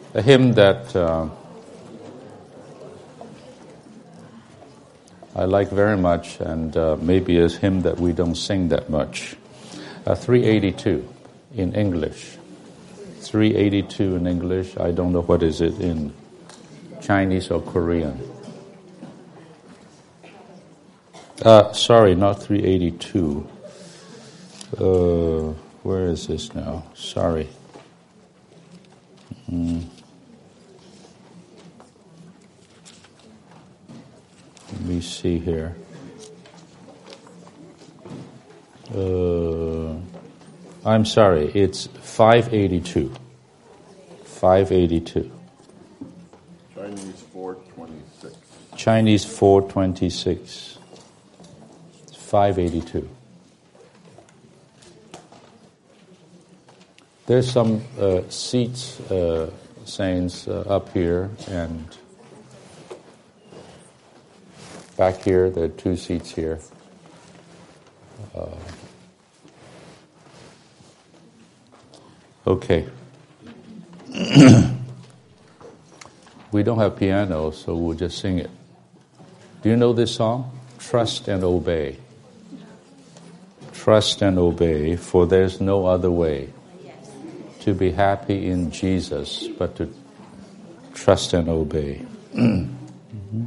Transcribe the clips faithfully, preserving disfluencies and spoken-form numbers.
a hymn that uh, I like very much, and uh, maybe a hymn that we don't sing that much. Uh, three eighty-two in English. three eighty-two in English. I don't know what is it in Chinese or Korean. Uh, sorry, not three eighty-two. Uh, where is this now? Sorry. Mm. Let me see here. Uh, I'm sorry, it's five eighty-two. five eighty-two. Chinese four twenty-six. Chinese four twenty-six. five eighty-two. There's some uh, seats, uh, saints, uh, up here, and back here, there are two seats here. Uh, okay. We don't have piano, so we'll just sing it. Do you know this song? Trust and obey. Trust and obey, for there's no other way to be happy in Jesus, but to trust and obey. Mm-hmm.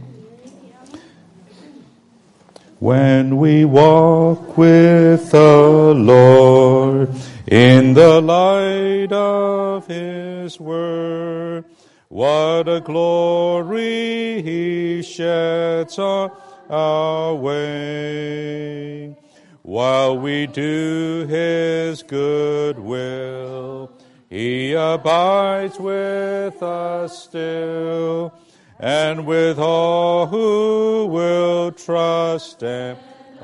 When we walk with the Lord in the light of His Word, what a glory He sheds on our way. While we do His good will, He abides with us still, and with all who will trust and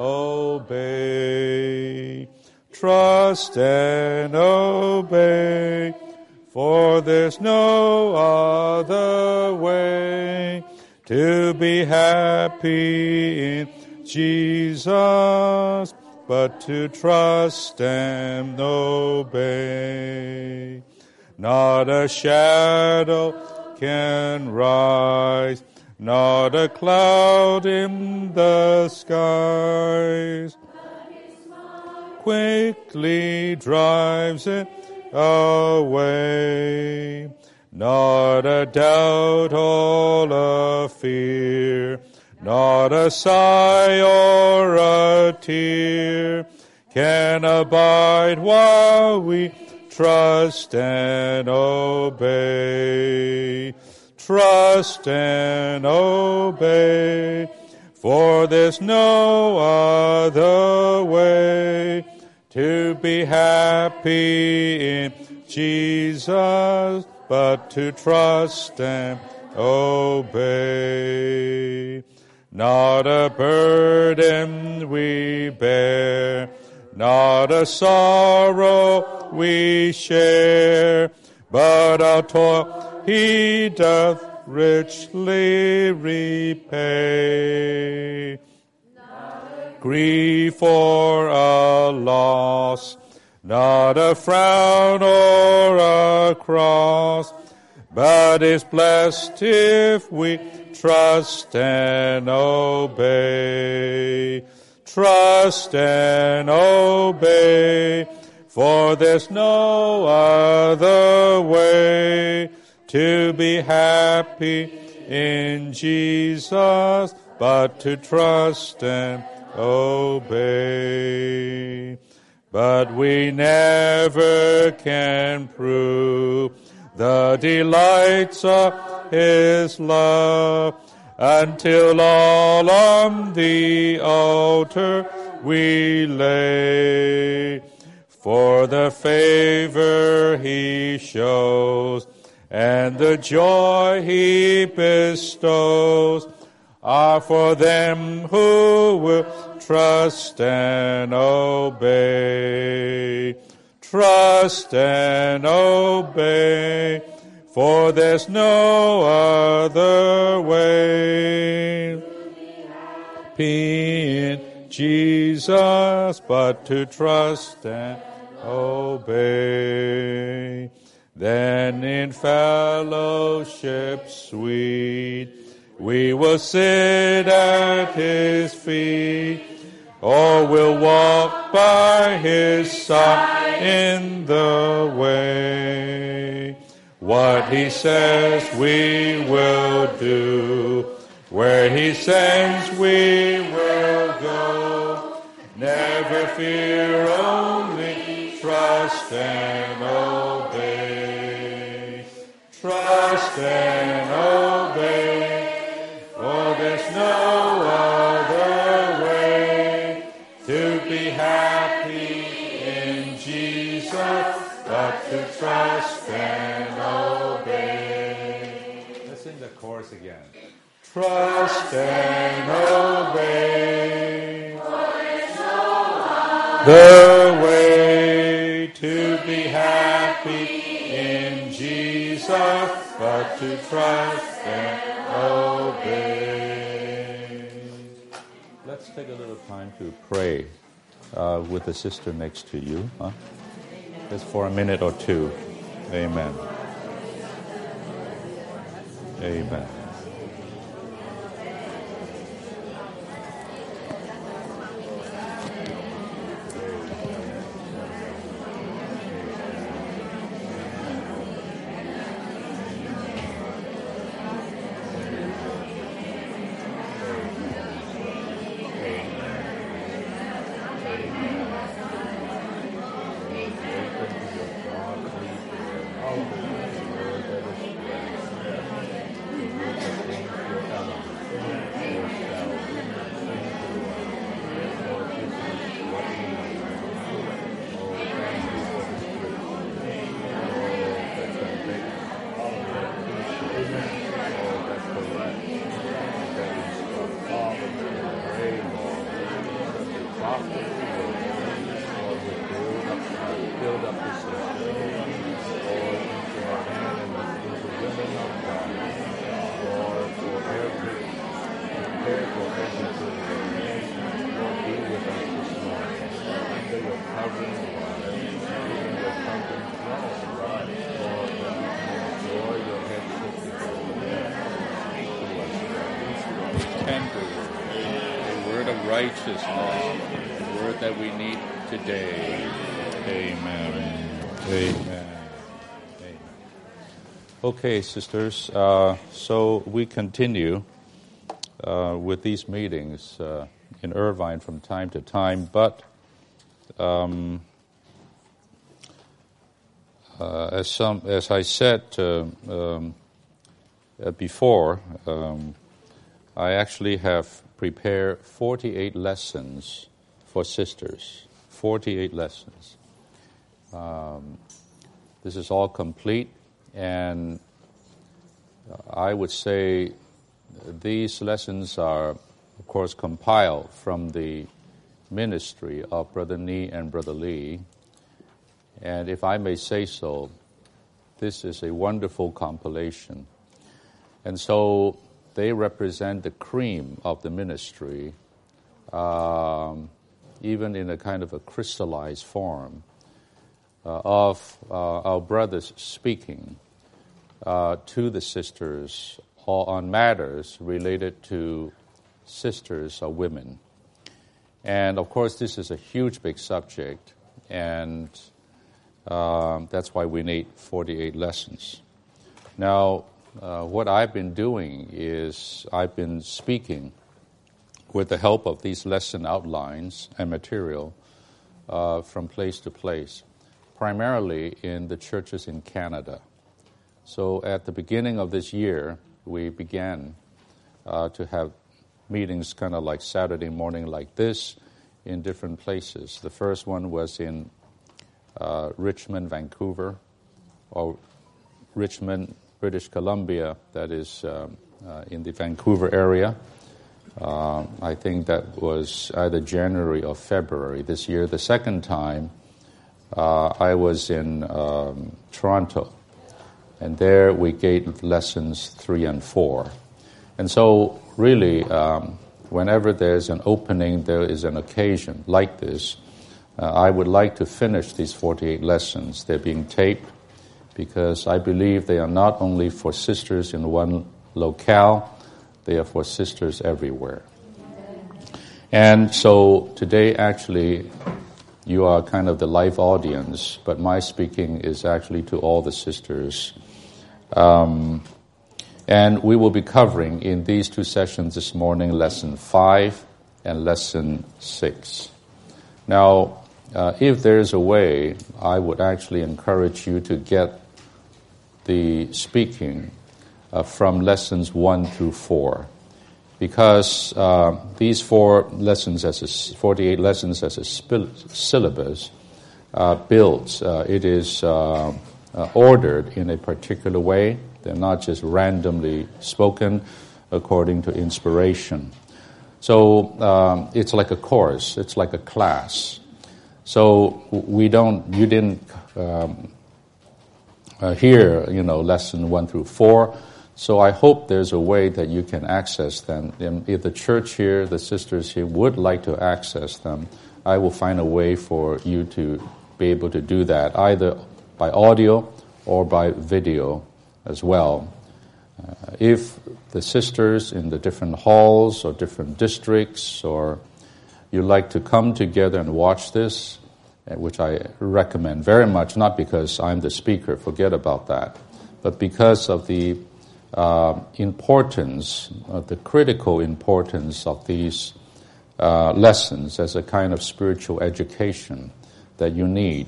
obey. Trust and obey, for there's no other way to be happy in Jesus, but to trust and obey. Not a shadow can rise, not a cloud in the skies quickly drives it away. Not a doubt, all a fear, not a sigh or a tear can abide while we trust and obey. Trust and obey, for there's no other way to be happy in Jesus, but to trust and obey. Not a burden we bear, not a sorrow we share, but our toil He doth richly repay. Grief for a loss, not a frown or a cross, but is blessed if we trust and obey. Trust and obey, for there's no other way to be happy in Jesus, but to trust and obey. But we never can prove the delights of His love until all on the altar we lay. For the favor He shows and the joy He bestows are for them who will trust and obey. Trust and obey, for there's no other way. Be in Jesus, but to trust and obey. Then in fellowship sweet, we will sit at his feet, or will walk by his side in the way. What he says we will do, where he sends we will go. Never fear, only trust and obey. Trust and obey, for there's no other way to be happy in Jesus but to trust and obey. Let's sing the chorus again. Trust and obey, for there's no other way to be happy in Jesus but to trust and obey. Let's take a little time to pray uh, with the sister next to you. Huh? Just for a minute or two. Amen. Amen. Righteousness, the word that we need today. Amen. Amen. Amen. Okay, sisters, uh, so we continue uh, with these meetings uh, in Irvine from time to time, but um, uh, as some, as I said uh, um, uh, before, um, I actually have prepare forty-eight lessons for sisters. forty-eight lessons. Um, this is all complete, and I would say these lessons are, of course, compiled from the ministry of Brother Nee and Brother Lee. And if I may say so, this is a wonderful compilation. And so they represent the cream of the ministry, um, even in a kind of a crystallized form uh, of uh, our brothers speaking uh, to the sisters on matters related to sisters or women. And of course, this is a huge, big subject, and um, that's why we need forty-eight lessons. Now, Uh, what I've been doing is I've been speaking with the help of these lesson outlines and material uh, from place to place, primarily in the churches in Canada. So at the beginning of this year, we began uh, to have meetings kind of like Saturday morning like this in different places. The first one was in uh, Richmond, Vancouver, or Richmond, British Columbia, that is um, uh, in the Vancouver area. Uh, I think that was either January or February this year. The second time, uh, I was in um, Toronto, and there we gave lessons three and four. And so really, um, whenever there's an opening, there is an occasion like this, uh, I would like to finish these forty-eight lessons. They're being taped, because I believe they are not only for sisters in one locale, they are for sisters everywhere. And so today, actually, you are kind of the live audience, but my speaking is actually to all the sisters. Um, and we will be covering in these two sessions this morning, lesson five and lesson six. Now, uh, if there is a way, I would actually encourage you to get the speaking uh, from lessons one through four. Because uh, these four lessons, as a, forty-eight lessons as a spil- syllabus, uh, builds. Uh, it is uh, uh, ordered in a particular way. They're not just randomly spoken according to inspiration. So um, it's like a course. It's like a class. So we don't. You didn't um, uh, hear, you know, lesson one through four. So I hope there's a way that you can access them. And if the church here, the sisters here, would like to access them, I will find a way for you to be able to do that, either by audio or by video as well. Uh, if the sisters in the different halls or different districts, or you like to come together and watch this, which I recommend very much, not because I'm the speaker, forget about that, but because of the Uh, importance, uh, the critical importance of these uh, lessons as a kind of spiritual education that you need.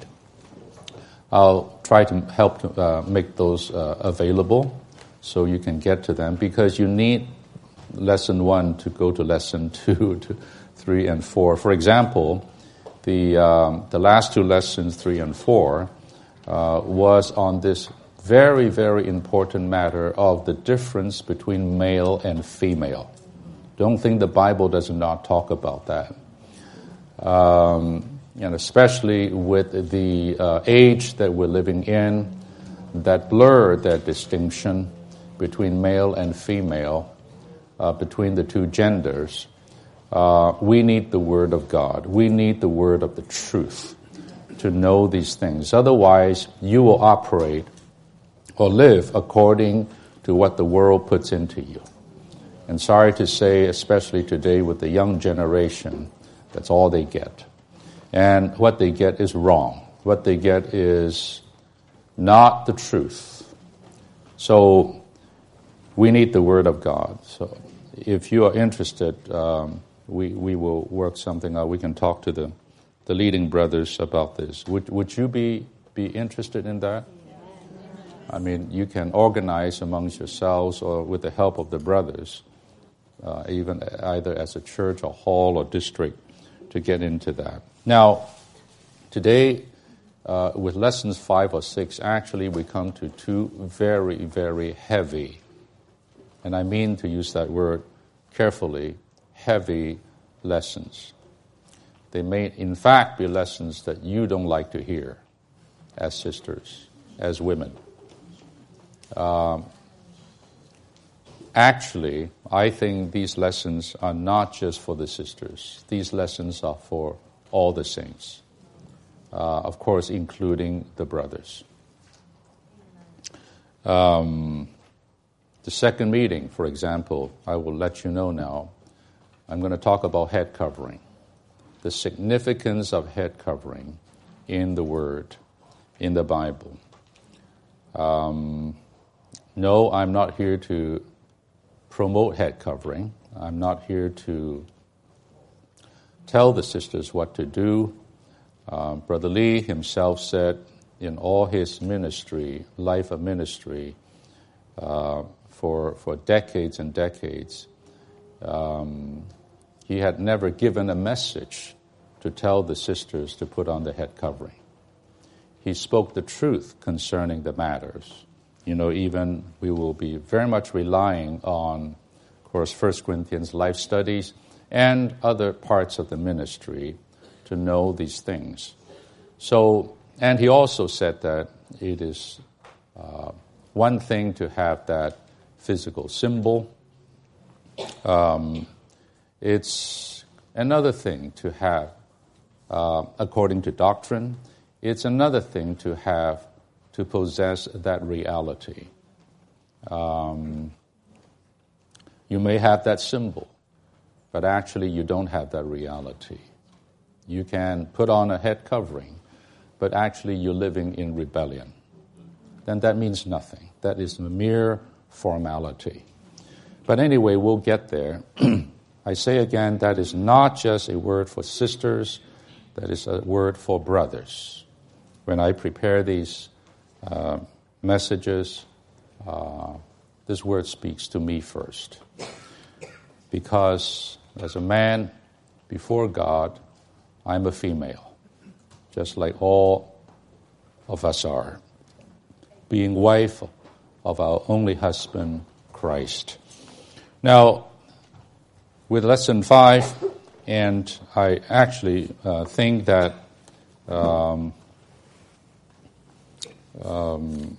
I'll try to help to uh, make those uh, available so you can get to them, because you need lesson one to go to lesson two, to three and four. For example, the um, the last two lessons, three and four, uh, was on this very, very important matter of the difference between male and female. Don't think the Bible does not talk about that. Um, and especially with the uh, age that we're living in, that blur that distinction between male and female, uh, between the two genders. Uh, we need the Word of God. We need the Word of the truth to know these things. Otherwise, you will operate or live according to what the world puts into you. And sorry to say, especially today with the young generation, that's all they get. And what they get is wrong. What they get is not the truth. So we need the Word of God. So if you are interested, um, we, we will work something out. We can talk to the, the leading brothers about this. Would, would you be, be interested in that? I mean, you can organize amongst yourselves or with the help of the brothers, uh, even either as a church or hall or district, to get into that. Now, today, uh, with lessons five or six, actually we come to two very, very heavy, and I mean to use that word carefully, heavy lessons. They may, in fact, be lessons that you don't like to hear as sisters, as women. Um, actually, I think these lessons are not just for the sisters. These lessons are for all the saints, uh, of course, including the brothers. Um, the second meeting, for example, I will let you know now. I'm going to talk about head covering, the significance of head covering in the Word, in the Bible. Um, No, I'm not here to promote head covering. I'm not here to tell the sisters what to do. Uh, Brother Lee himself said in all his ministry, life of ministry, uh, for for decades and decades, um, he had never given a message to tell the sisters to put on the head covering. He spoke the truth concerning the matters. You know, even we will be very much relying on, of course, First Corinthians life studies and other parts of the ministry to know these things. So, and he also said that it is uh, one thing to have that physical symbol. Um, it's another thing to have, uh, according to doctrine, it's another thing to have to possess that reality. Um, you may have that symbol, but actually you don't have that reality. You can put on a head covering, but actually you're living in rebellion. Then that means nothing. That is a mere formality. But anyway, we'll get there. I say again, that is not just a word for sisters, that is a word for brothers. When I prepare these uh, messages, uh, this word speaks to me first. Because as a man before God, I'm a female, just like all of us are, being wife of our only husband, Christ. Now, with lesson five, and I actually uh, think that um, um,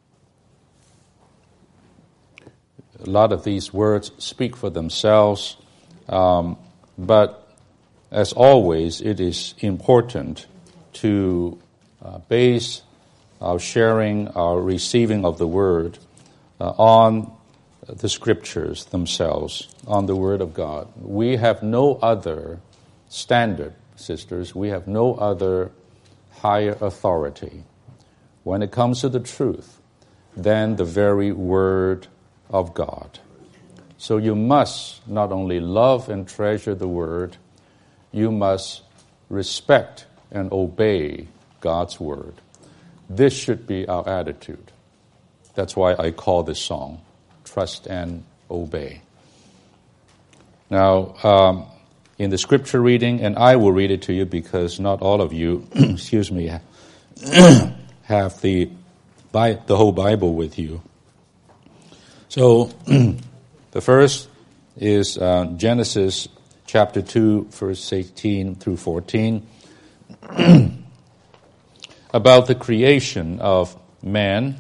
a lot of these words speak for themselves, um, but as always, it is important to uh, base our sharing, our receiving of the Word uh, on the Scriptures themselves, on the Word of God. We have no other standard, sisters. We have no other higher authority when it comes to the truth than the very Word of God. So you must not only love and treasure the Word, you must respect and obey God's Word. This should be our attitude. That's why I call this song, Trust and Obey. Now, um, in the scripture reading, and I will read it to you because not all of you, excuse me, have the, the whole Bible with you. So, the first is uh, Genesis chapter two, verse eighteen through fourteen, about the creation of man,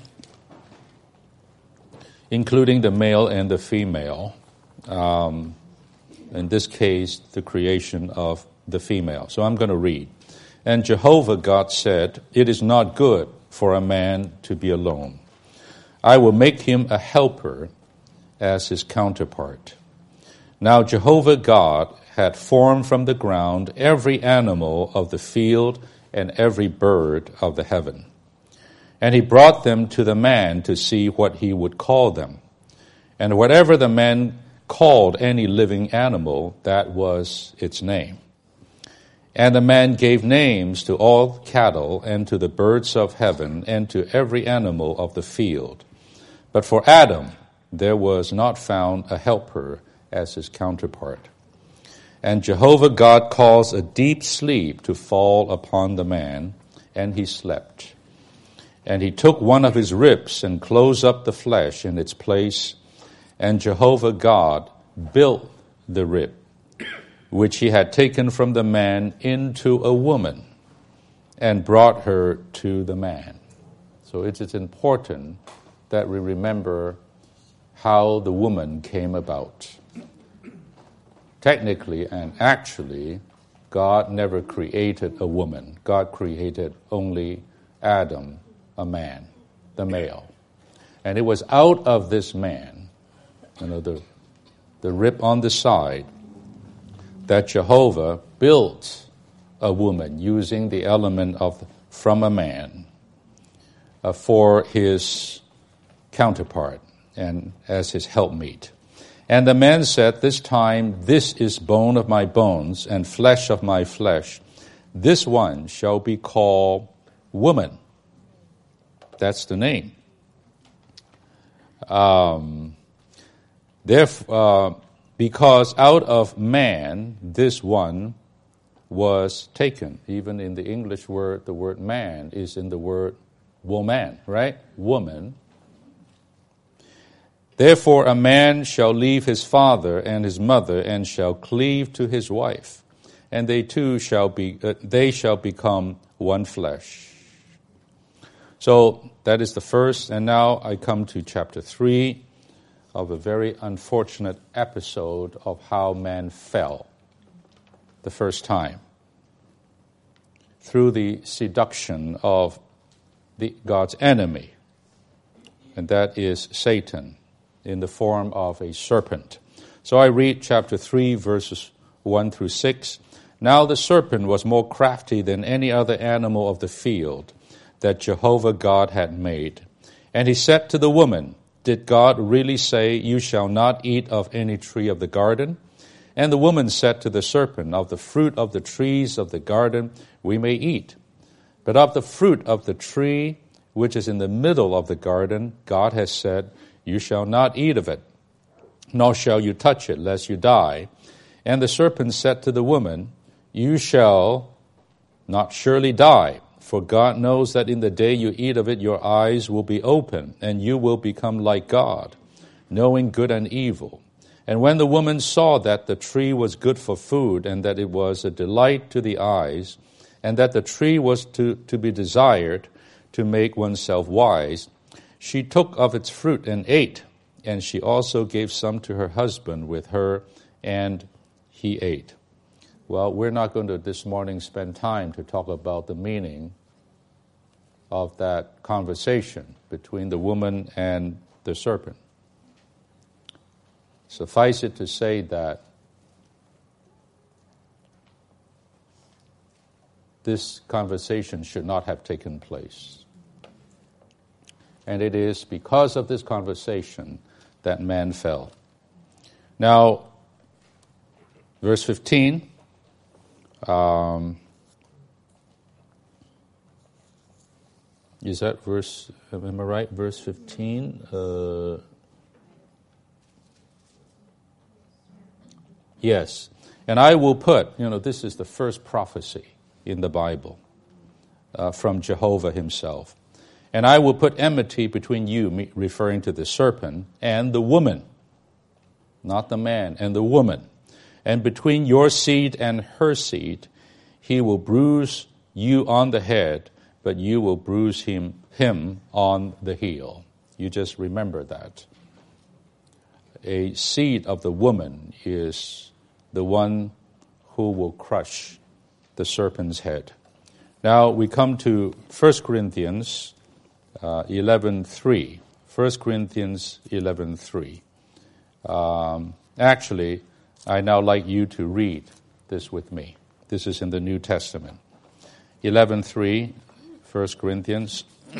including the male and the female. Um, in this case, the creation of the female. So I'm going to read. And Jehovah God said, "It is not good for a man to be alone. I will make him a helper as his counterpart." Now Jehovah God had formed from the ground every animal of the field and every bird of the heaven. And he brought them to the man to see what he would call them. And whatever the man called any living animal, that was its name. And the man gave names to all cattle and to the birds of heaven and to every animal of the field. But for Adam there was not found a helper as his counterpart. And Jehovah God caused a deep sleep to fall upon the man, and he slept. And he took one of his ribs and closed up the flesh in its place. And Jehovah God built the rib, which he had taken from the man, into a woman, and brought her to the man. So it is important that we remember how the woman came about. Technically and actually, God never created a woman. God created only Adam, a man, the male. And it was out of this man, you know, the, the rib on the side, that Jehovah built a woman using the element of from a man uh, for his counterpart and as his helpmeet. And the man said, "This time, this is bone of my bones and flesh of my flesh. This one shall be called woman." That's the name. Um, therefore, uh, because out of man, this one was taken. Even in the English word, the word man is in the word woman, right? Woman. Therefore a man shall leave his father and his mother and shall cleave to his wife, and they two shall be uh, they shall become one flesh. So that is the first, and now I come to chapter three of a very unfortunate episode of how man fell the first time through the seduction of the, God's enemy, and that is Satan in the form of a serpent. So I read chapter three, verses one through six. Now the serpent was more crafty than any other animal of the field that Jehovah God had made. And he said to the woman, Did God really say, You shall not eat of any tree of the garden? And the woman said to the serpent, Of the fruit of the trees of the garden we may eat. But of the fruit of the tree which is in the middle of the garden, God has said, You shall not eat of it, nor shall you touch it, lest you die. And the serpent said to the woman, You shall not surely die, for God knows that in the day you eat of it, your eyes will be open, and you will become like God, knowing good and evil. And when the woman saw that the tree was good for food, and that it was a delight to the eyes, and that the tree was to, to be desired to make oneself wise, she took of its fruit and ate, and she also gave some to her husband with her, and he ate. Well, we're not going to this morning spend time to talk about the meaning of that conversation between the woman and the serpent. Suffice it to say that this conversation should not have taken place. And it is because of this conversation that man fell. Now, verse fifteen, um, is that verse, am I right, verse fifteen? Uh, yes. And I will put, you know, this is the first prophecy in the Bible uh, from Jehovah himself. And I will put enmity between you, referring to the serpent, and the woman, not the man, and the woman. And between your seed and her seed, he will bruise you on the head, but you will bruise him, him on the heel. You just remember that. A seed of the woman is the one who will crush the serpent's head. Now we come to First Corinthians uh, eleven three. First Corinthians eleven three. Um, actually, I now like you to read this with me. This is in the New Testament. eleven three, First Corinthians.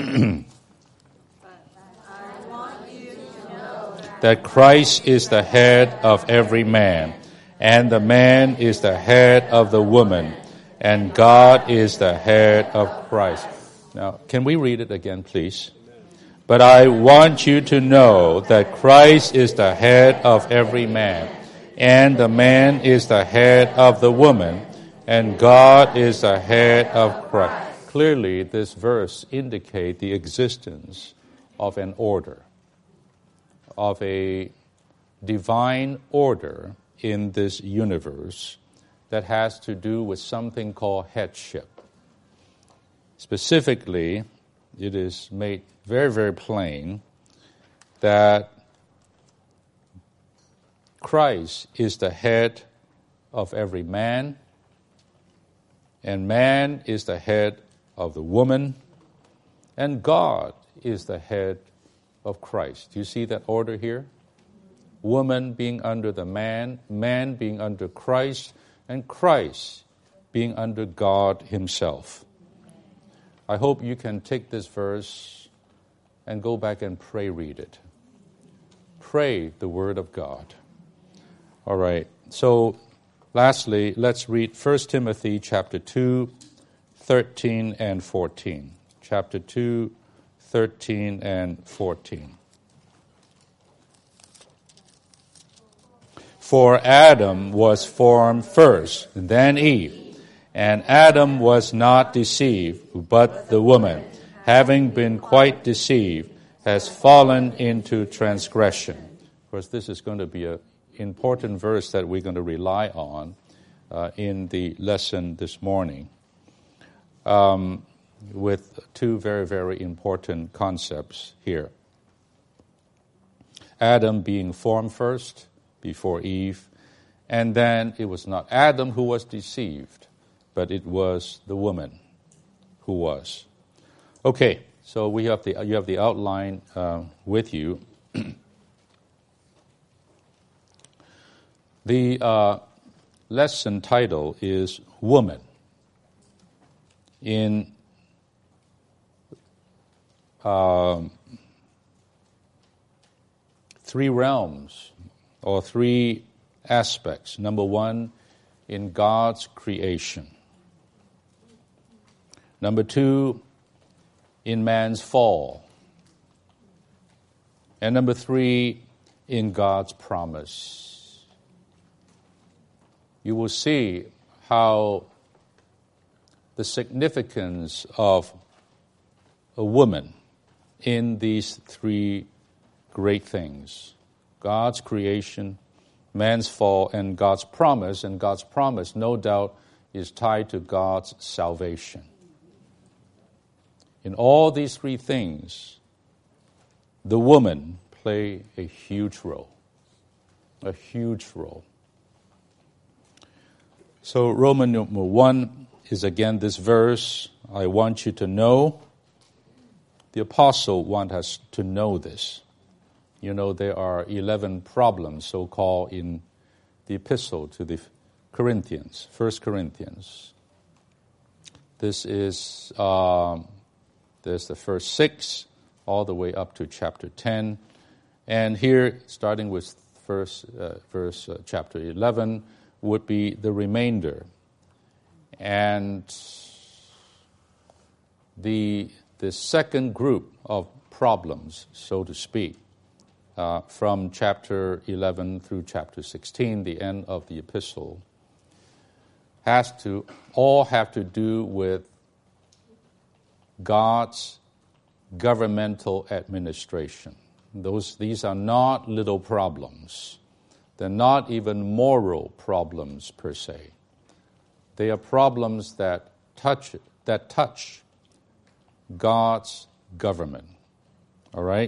That Christ is the head of every man, and the man is the head of the woman, and God is the head of Christ. Now, can we read it again, please? But I want you to know that Christ is the head of every man, and the man is the head of the woman, and God is the head of Christ. Clearly, this verse indicates the existence of an order, of a divine order in this universe that has to do with something called headship. Specifically, it is made very, very plain that Christ is the head of every man, and man is the head of the woman, and God is the head of Christ. Do you see that order here? Woman being under the man, man being under Christ, and Christ being under God himself. I hope you can take this verse and go back and pray read it. Pray the Word of God. All right. So, lastly, let's read First Timothy chapter two, thirteen and fourteen. Chapter two, thirteen and fourteen. For Adam was formed first, then Eve. And Adam was not deceived, but the woman, having been quite deceived, has fallen into transgression. Of course, this is going to be an important verse that we're going to rely on uh, in the lesson this morning, um, with two very, very important concepts here. Adam being formed first, before Eve, and then it was not Adam who was deceived, but it was the woman who was. Okay, So we have the you have the outline uh, with you. The uh, lesson title is Woman. In um, three realms or three aspects. Number one, in God's creation. Number two, in man's fall. And number three, in God's promise. You will see how the significance of a woman in these three great things: God's creation, man's fall, and God's promise. And God's promise, no doubt, is tied to God's salvation. In all these three things, the woman play a huge role. A huge role. So Roman number one is again this verse. I want you to know. The apostle wants us to know this. You know, there are eleven problems, so-called, in the epistle to the Corinthians, First Corinthians. This is, um, there's the first six, all the way up to chapter ten. And here, starting with first, uh, verse uh, chapter eleven, would be the remainder. And the, the second group of problems, so to speak, Uh, from chapter eleven through chapter sixteen, the end of the epistle, has to all have to do with God's governmental administration. Those these are not little problems. They're not even moral problems per se. They are problems that touch that touch God's government. All right?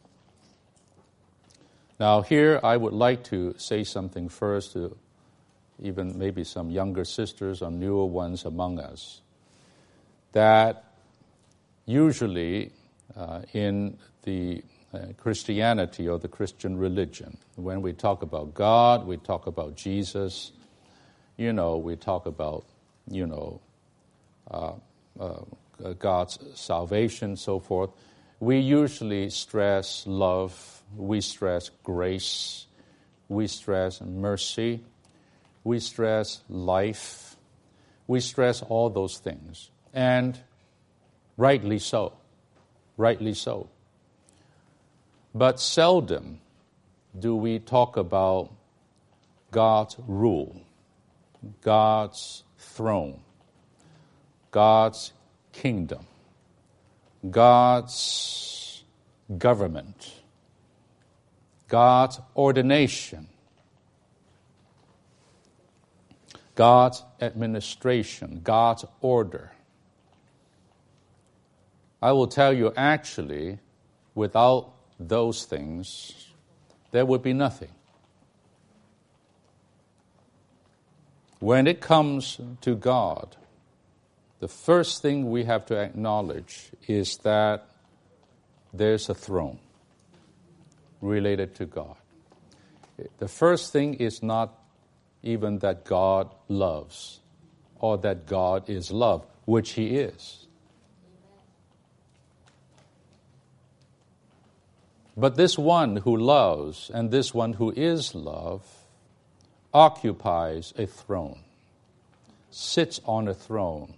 Now here I would like to say something first to even maybe some younger sisters or newer ones among us, that usually uh, in the uh, Christianity or the Christian religion, when we talk about God, we talk about Jesus, you know, we talk about, you know, uh, uh, God's salvation, so forth, we usually stress love. We stress grace, we stress mercy, we stress life, we stress all those things. And rightly so, rightly so. But seldom do we talk about God's rule, God's throne, God's kingdom, God's government, God's ordination, God's administration, God's order. I will tell you, actually, without those things, there would be nothing. When it comes to God, the first thing we have to acknowledge is that there's a throne related to God. The first thing is not even that God loves or that God is love, which He is. But this one who loves and this one who is love occupies a throne, sits on a throne.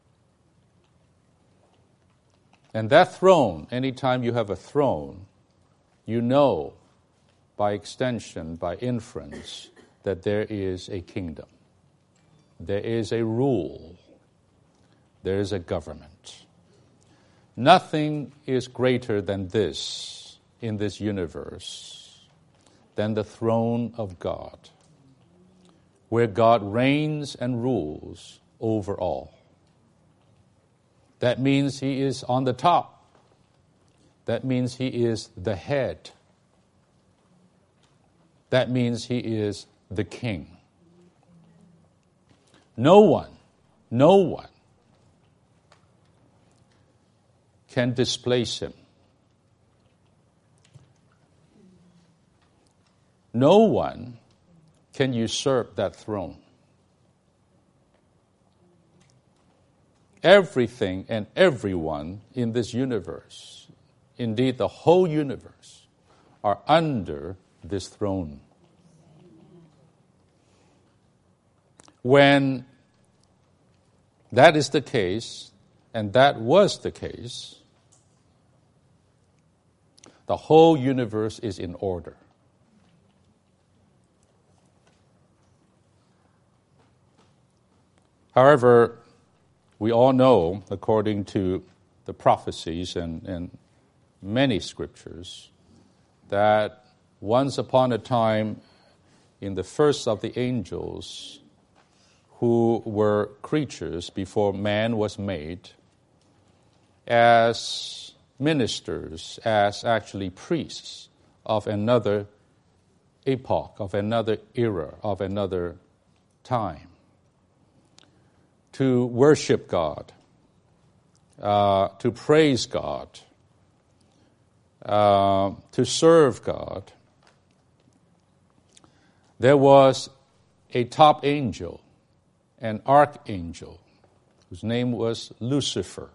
And that throne, anytime you have a throne, you know, by extension, by inference, that there is a kingdom. There is a rule. There is a government. Nothing is greater than this in this universe, than the throne of God, where God reigns and rules over all. That means He is on the top. That means He is the head. That means He is the king. No one, no one can displace him. No one can usurp that throne. Everything and everyone in this universe, indeed the whole universe, are under this throne. When that is the case, and that was the case, the whole universe is in order. However, we all know, according to the prophecies and, and many scriptures, that once upon a time, in the first of the angels, who were creatures before man was made, as ministers, as actually priests of another epoch, of another era, of another time, to worship God, uh, to praise God, uh, to serve God. There was a top angel, an archangel, whose name was Lucifer.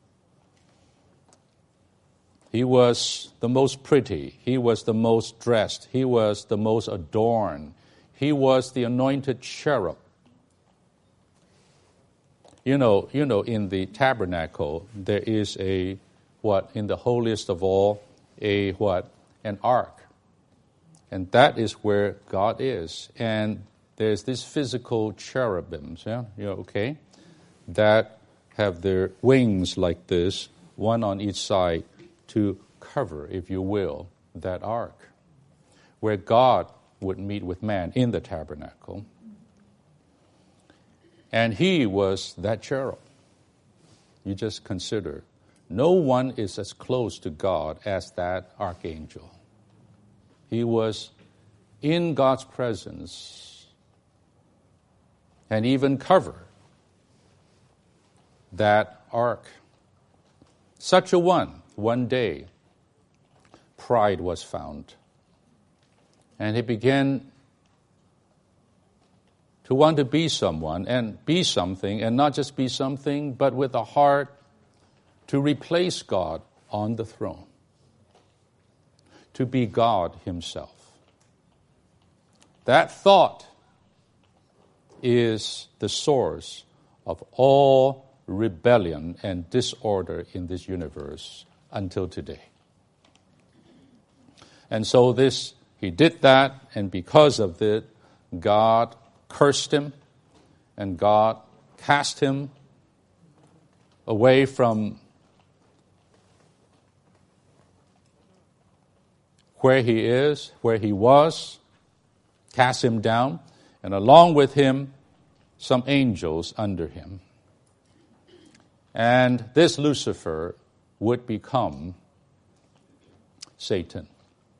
He was the most pretty. He was the most dressed. He was the most adorned. He was the anointed cherub. You know, you know, in the tabernacle, there is a, what, in the holiest of all, a, what, an ark. And that is where God is. And there's these physical cherubims, yeah, you know, okay, that have their wings like this, one on each side, to cover, if you will, that ark, where God would meet with man in the tabernacle. And he was that cherub. You just consider, no one is as close to God as that archangel. He was in God's presence and even covered that ark. Such a one, one day, pride was found. And he began to want to be someone and be something, and not just be something, but with a heart to replace God on the throne, to be God himself. That thought is the source of all rebellion and disorder in this universe until today. And so this, he did that, and because of it, God cursed him, and God cast him away from where he is, where he was, cast him down, and along with him, some angels under him. And this Lucifer would become Satan.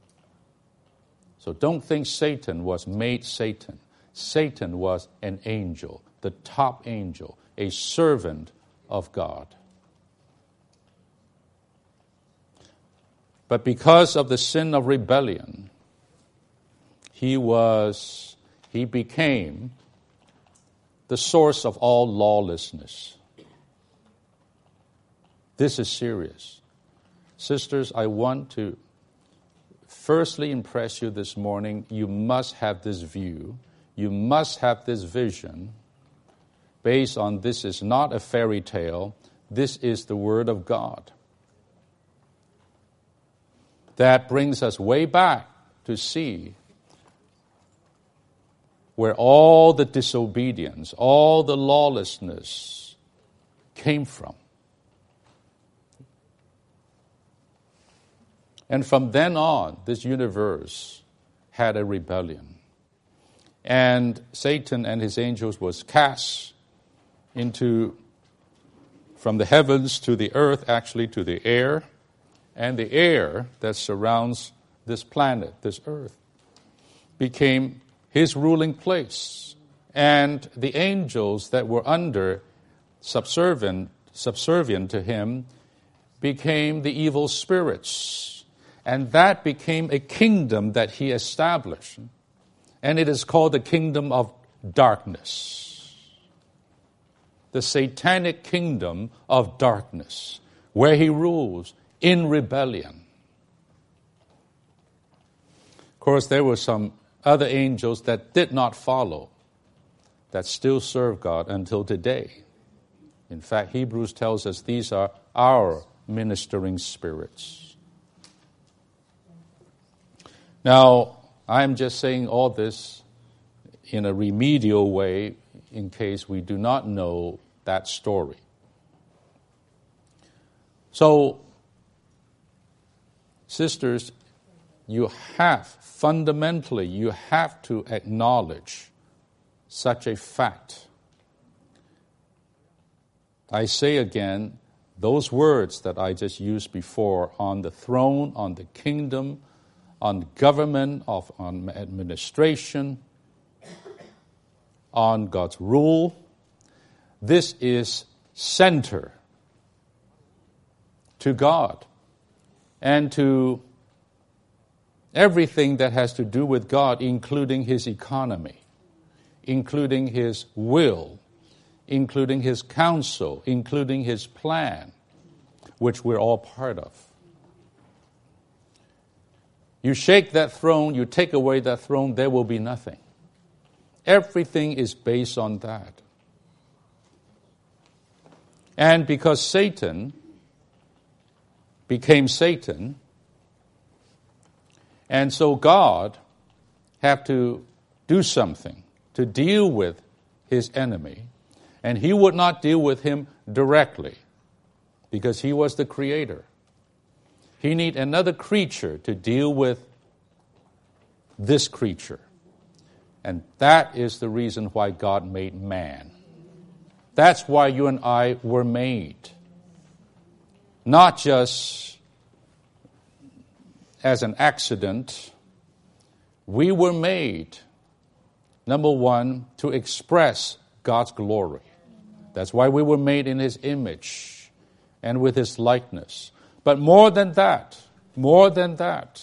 So don't think Satan was made Satan. Satan was an angel, the top angel, a servant of God. But because of the sin of rebellion, he was, he became the source of all lawlessness. This is serious. Sisters, I want to firstly impress you this morning, you must have this view. You must have this vision based on this is not a fairy tale. This is the Word of God. That brings us way back to see where all the disobedience, all the lawlessness came from. And from then on, this universe had a rebellion. And Satan and his angels was cast into, from the heavens to the earth, actually to the air, and the air that surrounds this planet, this earth, became his ruling place. And the angels that were under, subservient, subservient to him, became the evil spirits. And that became a kingdom that he established. And it is called the kingdom of darkness. The satanic kingdom of darkness, where he rules in rebellion. Of course, there were some other angels that did not follow, that still serve God until today. In fact, Hebrews tells us these are our ministering spirits. Now, I'm just saying all this in a remedial way in case we do not know that story. So, sisters, you have, fundamentally, you have to acknowledge such a fact. I say again, those words that I just used before, on the throne, on the kingdom, on government, of, on administration, on God's rule, this is center to God and to everything that has to do with God, including His economy, including His will, including His counsel, including His plan, which we're all part of. You shake that throne, you take away that throne, there will be nothing. Everything is based on that. And because Satan became Satan, and so God had to do something to deal with his enemy, and he would not deal with him directly because he was the creator. He needed another creature to deal with this creature. And that is the reason why God made man. That's why you and I were made. Not just as an accident. We were made, number one, to express God's glory. That's why we were made in His image and with His likeness. But more than that, more than that,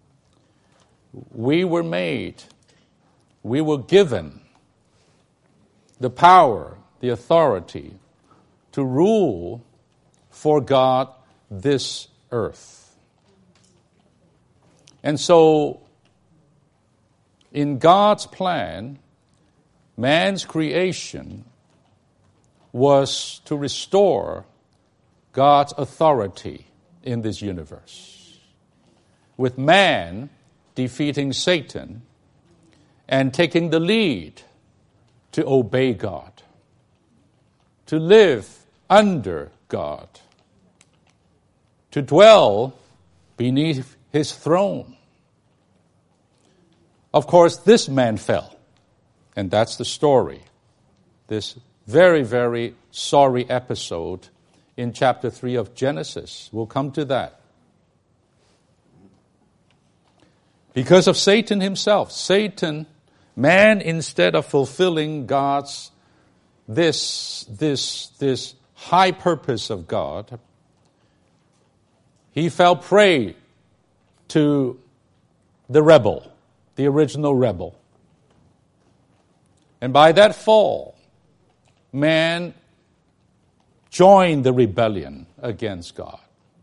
we were made, we were given the power, the authority to rule for God this earth. And so, in God's plan, man's creation was to restore God's authority in this universe, with man defeating Satan and taking the lead to obey God, to live under God, to dwell beneath His throne. Of course, this man fell, and that's the story. This very, very sorry episode in chapter three of Genesis. We'll come to that. Because of Satan himself, Satan, man, instead of fulfilling God's this this this high purpose of God, he fell prey to the rebel, the original rebel. And by that fall, man joined the rebellion against God.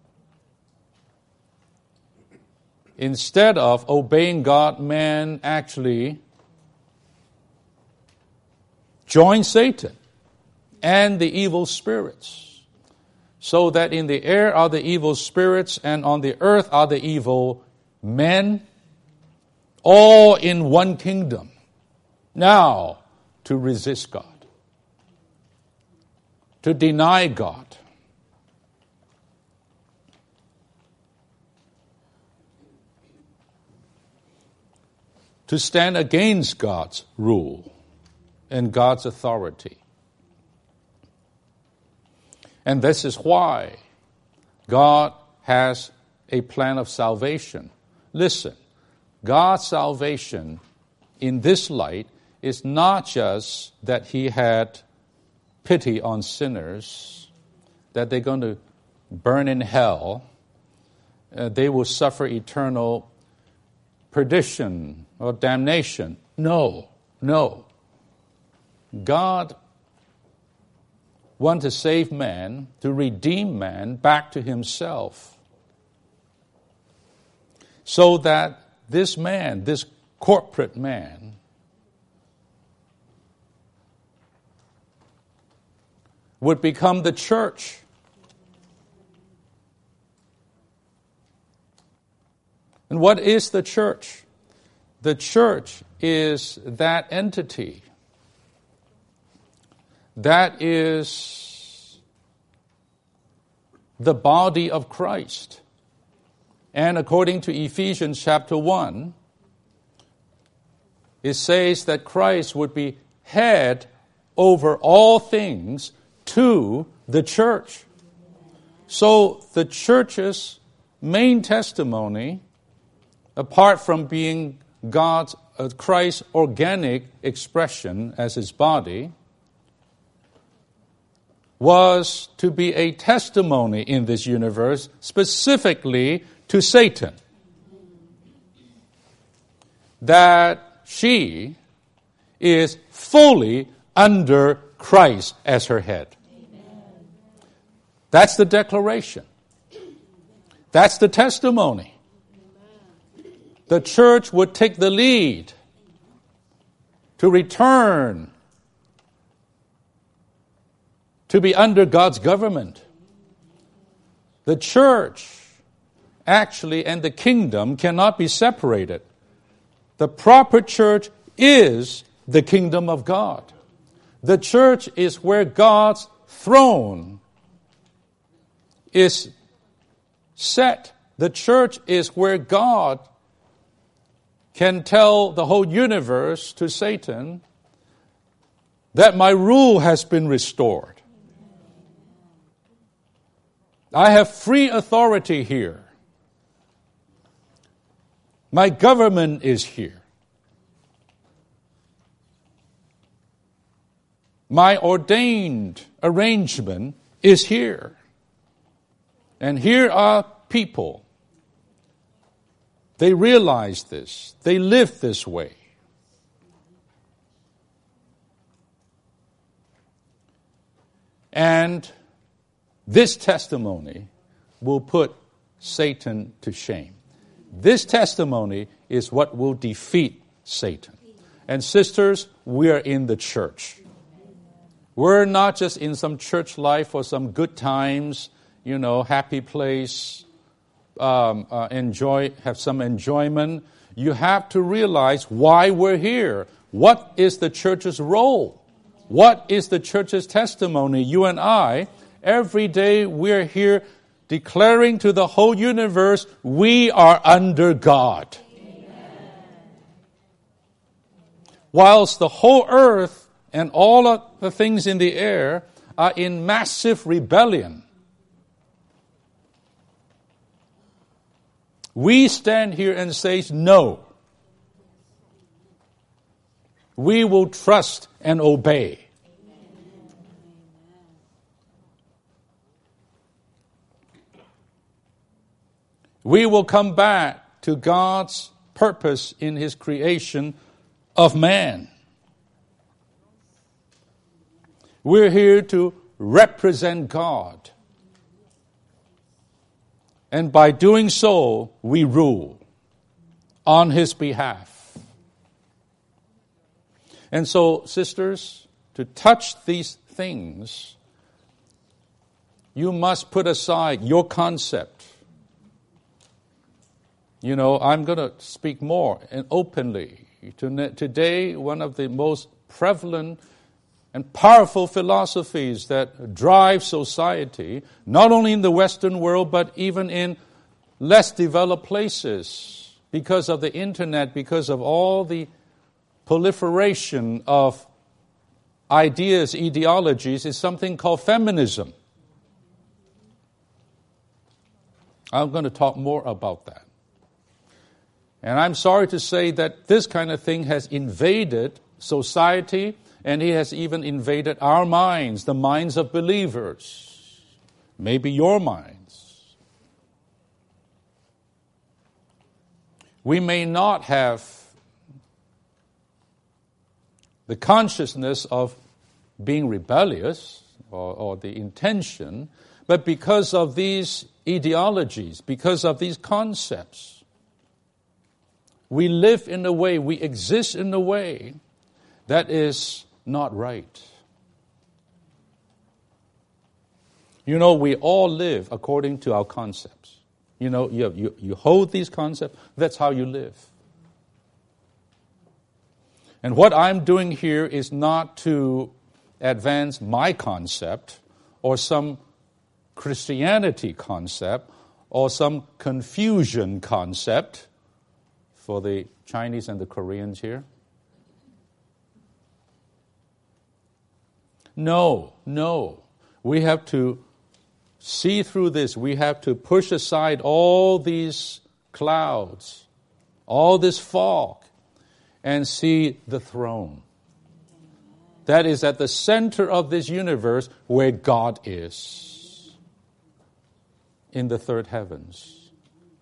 Instead of obeying God, man actually joined Satan and the evil spirits, so that in the air are the evil spirits and on the earth are the evil men, all in one kingdom. Now, to resist God, to deny God. To stand against God's rule and God's authority. And this is why God has a plan of salvation. Listen, God's salvation in this light is not just that He had pity on sinners, that they're going to burn in hell, uh, they will suffer eternal perdition or damnation. No, no. God wants to save man, to redeem man back to himself, so that this man, this corporate man, would become the church. And what is the church? The church is that entity that is the body of Christ. And according to Ephesians chapter one, it says that Christ would be head over all things to the church. So the church's main testimony, apart from being God's, uh, Christ's organic expression as his body, was to be a testimony in this universe, specifically to Satan, that she is fully under Christ as her head. Amen. That's the declaration. That's the testimony. Amen. The church would take the lead to return to be under God's government. The church actually and the kingdom cannot be separated. The proper church is the kingdom of God. The church is where God's throne is set. The church is where God can tell the whole universe to Satan that my rule has been restored. I have free authority here. My government is here. My ordained arrangement is here. And here are people. They realize this. They live this way. And this testimony will put Satan to shame. This testimony is what will defeat Satan. And sisters, we are in the church. We're not just in some church life or some good times, you know, happy place, um, uh, enjoy, have some enjoyment. You have to realize why we're here. What is the church's role? What is the church's testimony? You and I, every day we're here declaring to the whole universe, we are under God. Amen. Whilst the whole earth and all of the things in the air are in massive rebellion, we stand here and say, no. We will trust and obey. We will come back to God's purpose in his creation of man. We're here to represent God. And by doing so, we rule on his behalf. And so, sisters, to touch these things, you must put aside your concept. You know, I'm going to speak more and openly. Today, one of the most prevalent and powerful philosophies that drive society, not only in the Western world, but even in less developed places, because of the internet, because of all the proliferation of ideas, ideologies, is something called feminism. I'm going to talk more about that. And I'm sorry to say that this kind of thing has invaded society, and it has even invaded our minds, the minds of believers, maybe your minds. We may not have the consciousness of being rebellious or, or the intention, but because of these ideologies, because of these concepts, we live in a way, we exist in a way that is not right. You know, we all live according to our concepts. You know, you, you, you hold these concepts, that's how you live. And what I'm doing here is not to advance my concept or some Christianity concept or some Confucian concept for the Chinese and the Koreans here. No, no. We have to see through this. We have to push aside all these clouds, all this fog, and see the throne. That is at the center of this universe where God is, in the third heavens.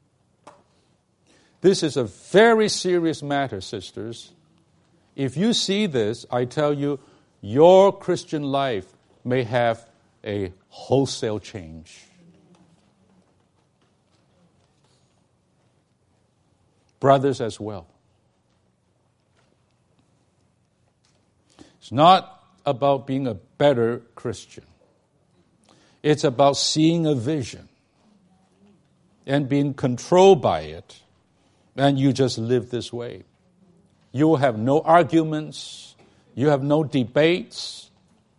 This is a very serious matter, sisters. If you see this, I tell you, your Christian life may have a wholesale change. Brothers as well. It's not about being a better Christian. It's about seeing a vision and being controlled by it, and you just live this way. You will have no arguments. You have no debates.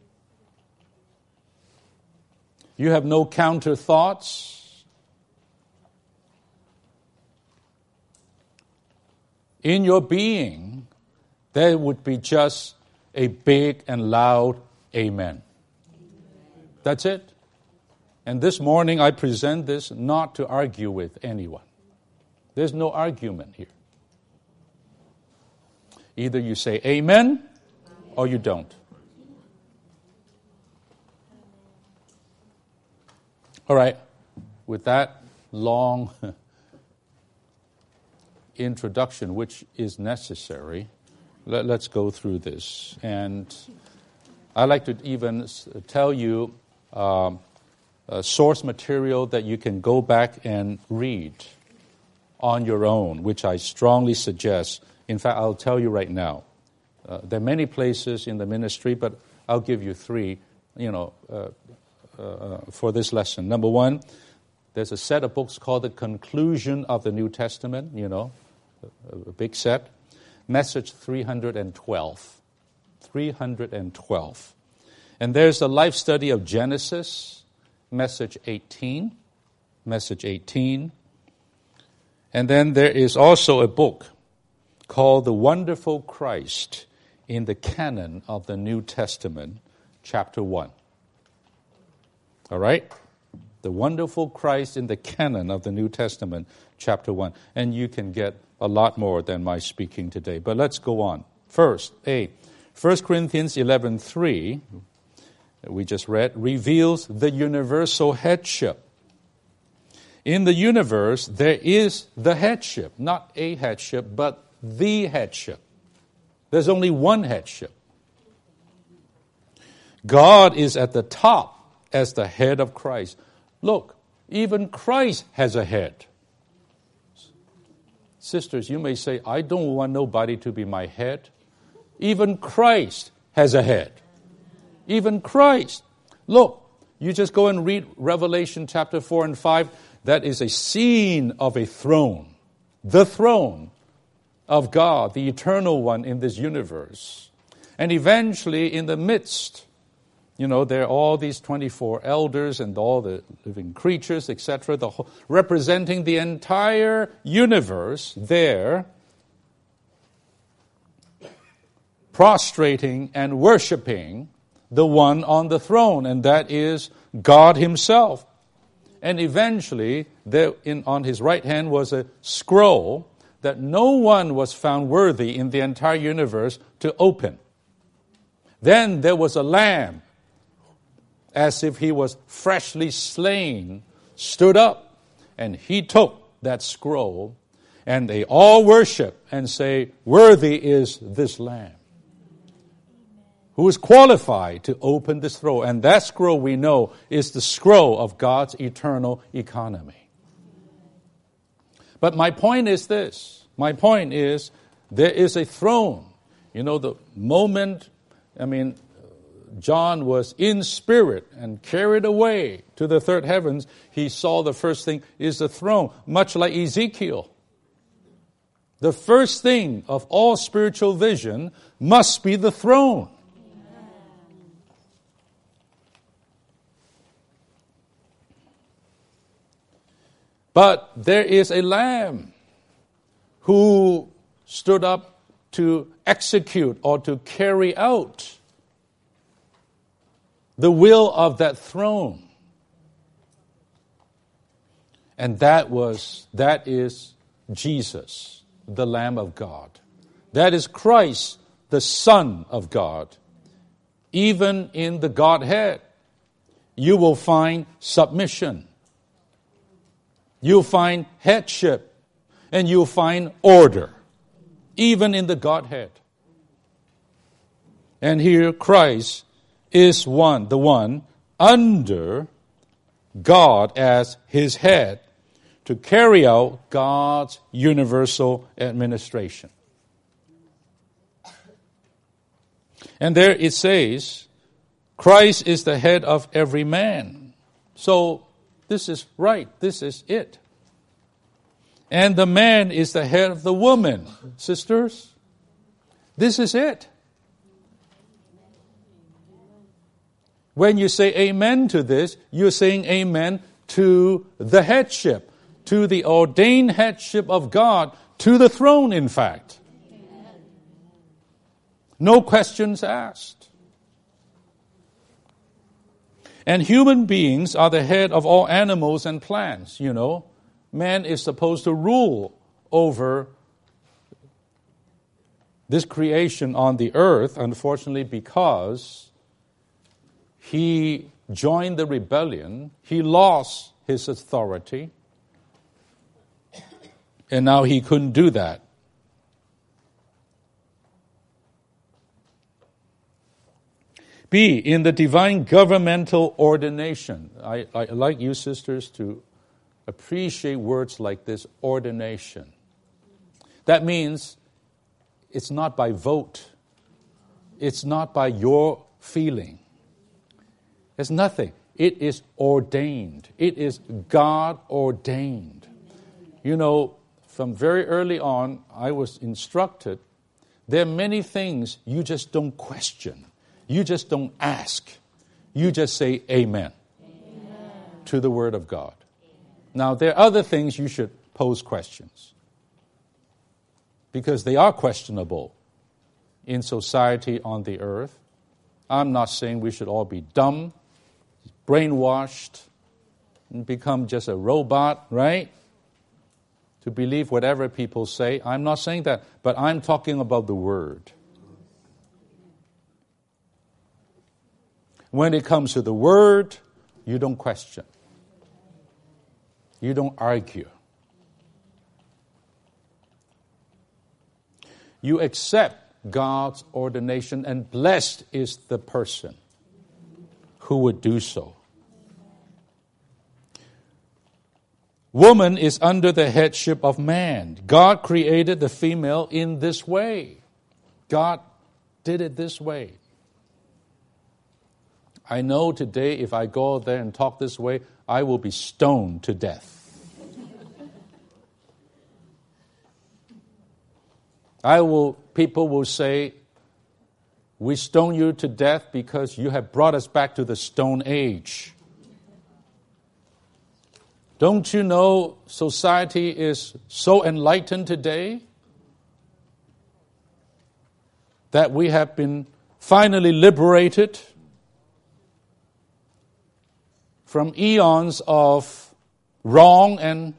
You have no counter thoughts. In your being, there would be just a big and loud amen. That's it. And this morning I present this not to argue with anyone. There's no argument here. Either you say amen or you don't. All right. With that long introduction, which is necessary, let, let's go through this. And I'd like to even tell you um, a source material that you can go back and read on your own, which I strongly suggest. In fact, I'll tell you right now. Uh, there are many places in the ministry, but I'll give you three, you know, uh, uh, for this lesson. Number one, there's a set of books called The Conclusion of the New Testament, you know, a, a big set. Message three hundred twelve. three hundred twelve. And there's a life study of Genesis, message eighteen. Message eighteen. And then there is also a book called The Wonderful Christ in the Canon of the New Testament, chapter one. All right? The Wonderful Christ in the Canon of the New Testament, chapter one. And you can get a lot more than my speaking today. But let's go on. First, A, First Corinthians eleven three, we just read, reveals the universal headship. In the universe, there is the headship, not a headship, but the headship. There's only one headship. God is at the top as the head of Christ. Look, even Christ has a head. Sisters, you may say, I don't want nobody to be my head. Even Christ has a head. Even Christ. Look, you just go and read Revelation chapter four and five. That is a scene of a throne. The throne of God, the eternal one in this universe. And eventually in the midst, you know, there are all these twenty-four elders and all the living creatures, et cetera, the whole, representing the entire universe there, prostrating and worshiping the one on the throne, and that is God himself. And eventually, there in, on his right hand was a scroll that no one was found worthy in the entire universe to open. Then there was a lamb, as if he was freshly slain, stood up, and he took that scroll, And they all worship and say, worthy is this Lamb who is qualified to open this scroll. And that scroll, we know, is the scroll of God's eternal economy. But my point is this. My point is, there is a throne. You know, the moment, I mean, John was in spirit and carried away to the third heavens, he saw the first thing is the throne, much like Ezekiel. The first thing of all spiritual vision must be the throne. But there is a Lamb who stood up to execute or to carry out the will of that throne. And that was, that is Jesus, the Lamb of God. That is Christ, the Son of God. Even in the Godhead, you will find submission. You'll find headship. And you'll find order. Even in the Godhead. And here Christ is one, the one under God as his head to carry out God's universal administration. And there it says, Christ is the head of every man. So this is right. This is it. And the man is the head of the woman. Sisters, this is it. When you say amen to this, you're saying amen to the headship, to the ordained headship of God, to the throne, in fact. No questions asked. And human beings are the head of all animals and plants, you know. Man is supposed to rule over this creation on the earth, unfortunately, because he joined the rebellion, he lost his authority, and now he couldn't do that. B, in the divine governmental ordination. I, I like you sisters to appreciate words like this, ordination. That means it's not by vote. It's not by your feeling. It's nothing. It is ordained. It is God ordained. You know, from very early on, I was instructed, there are many things you just don't question. You just don't ask. You just say amen, amen. To the Word of God. Now, there are other things you should pose questions. Because they are questionable in society on the earth. I'm not saying we should all be dumb, brainwashed, and become just a robot, right? To believe whatever people say. I'm not saying that, but I'm talking about the Word. When it comes to the Word, you don't question. You don't argue. You accept God's ordination, and blessed is the person who would do so. Woman is under the headship of man. God created the female in this way. God did it this way. I know today if I go there and talk this way, I will be stoned to death. I will. People will say, we stone you to death because you have brought us back to the Stone Age. Don't you know society is so enlightened today that we have been finally liberated from eons of wrong and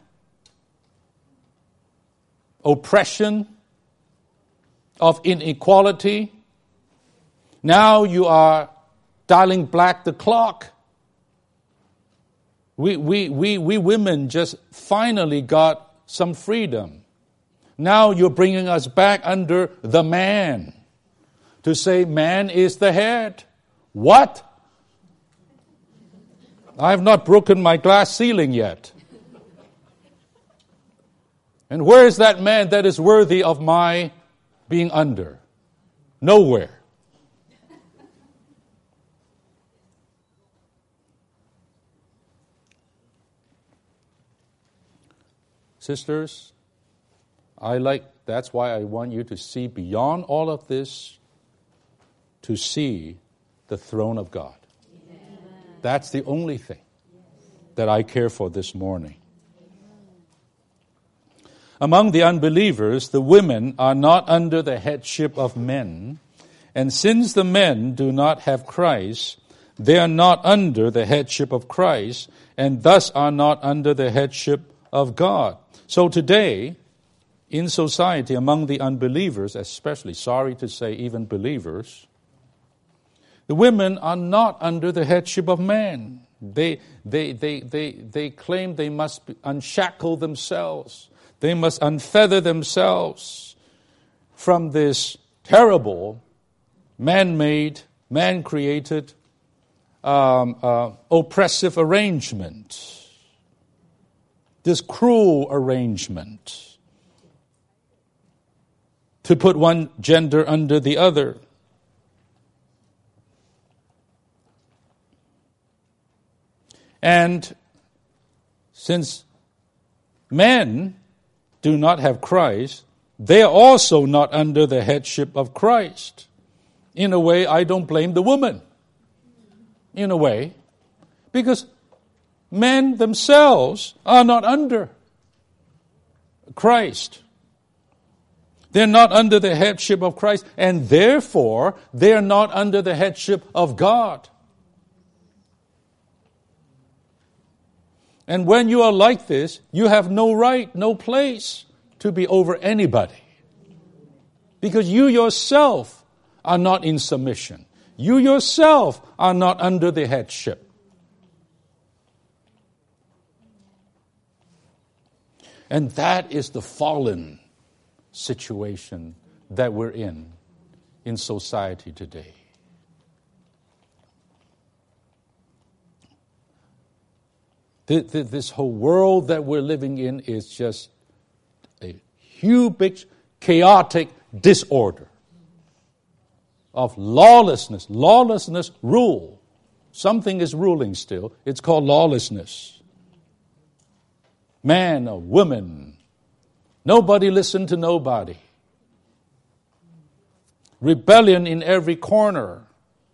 oppression, of inequality. Now you are dialing back the clock. We, we, we, we women just finally got some freedom. Now you're bringing us back under the man to say man is the head. What? I have not broken my glass ceiling yet. And where is that man that is worthy of my being under? Nowhere. Sisters, I like, that's why I want you to see beyond all of this, to see the throne of God. Amen. That's the only thing that I care for this morning. Among the unbelievers, the women are not under the headship of men, and since the men do not have Christ, they are not under the headship of Christ, and thus are not under the headship of God. So today, in society, among the unbelievers, especially, sorry to say even believers, the women are not under the headship of man. They, they, they, they, they claim they must unshackle themselves. They must unfether themselves from this terrible, man-made, man-created, um, uh, oppressive arrangement. This cruel arrangement to put one gender under the other. And since men do not have Christ, they are also not under the headship of Christ. In a way, I don't blame the woman. In a way. Because men themselves are not under Christ. They're not under the headship of Christ, and therefore, they are not under the headship of God. And when you are like this, you have no right, no place to be over anybody. Because you yourself are not in submission. You yourself are not under the headship. And that is the fallen situation that we're in, in society today. This whole world that we're living in is just a huge, chaotic disorder of lawlessness. Lawlessness rule. Something is ruling still. It's called lawlessness. Man or woman. Nobody listen to nobody. Rebellion in every corner.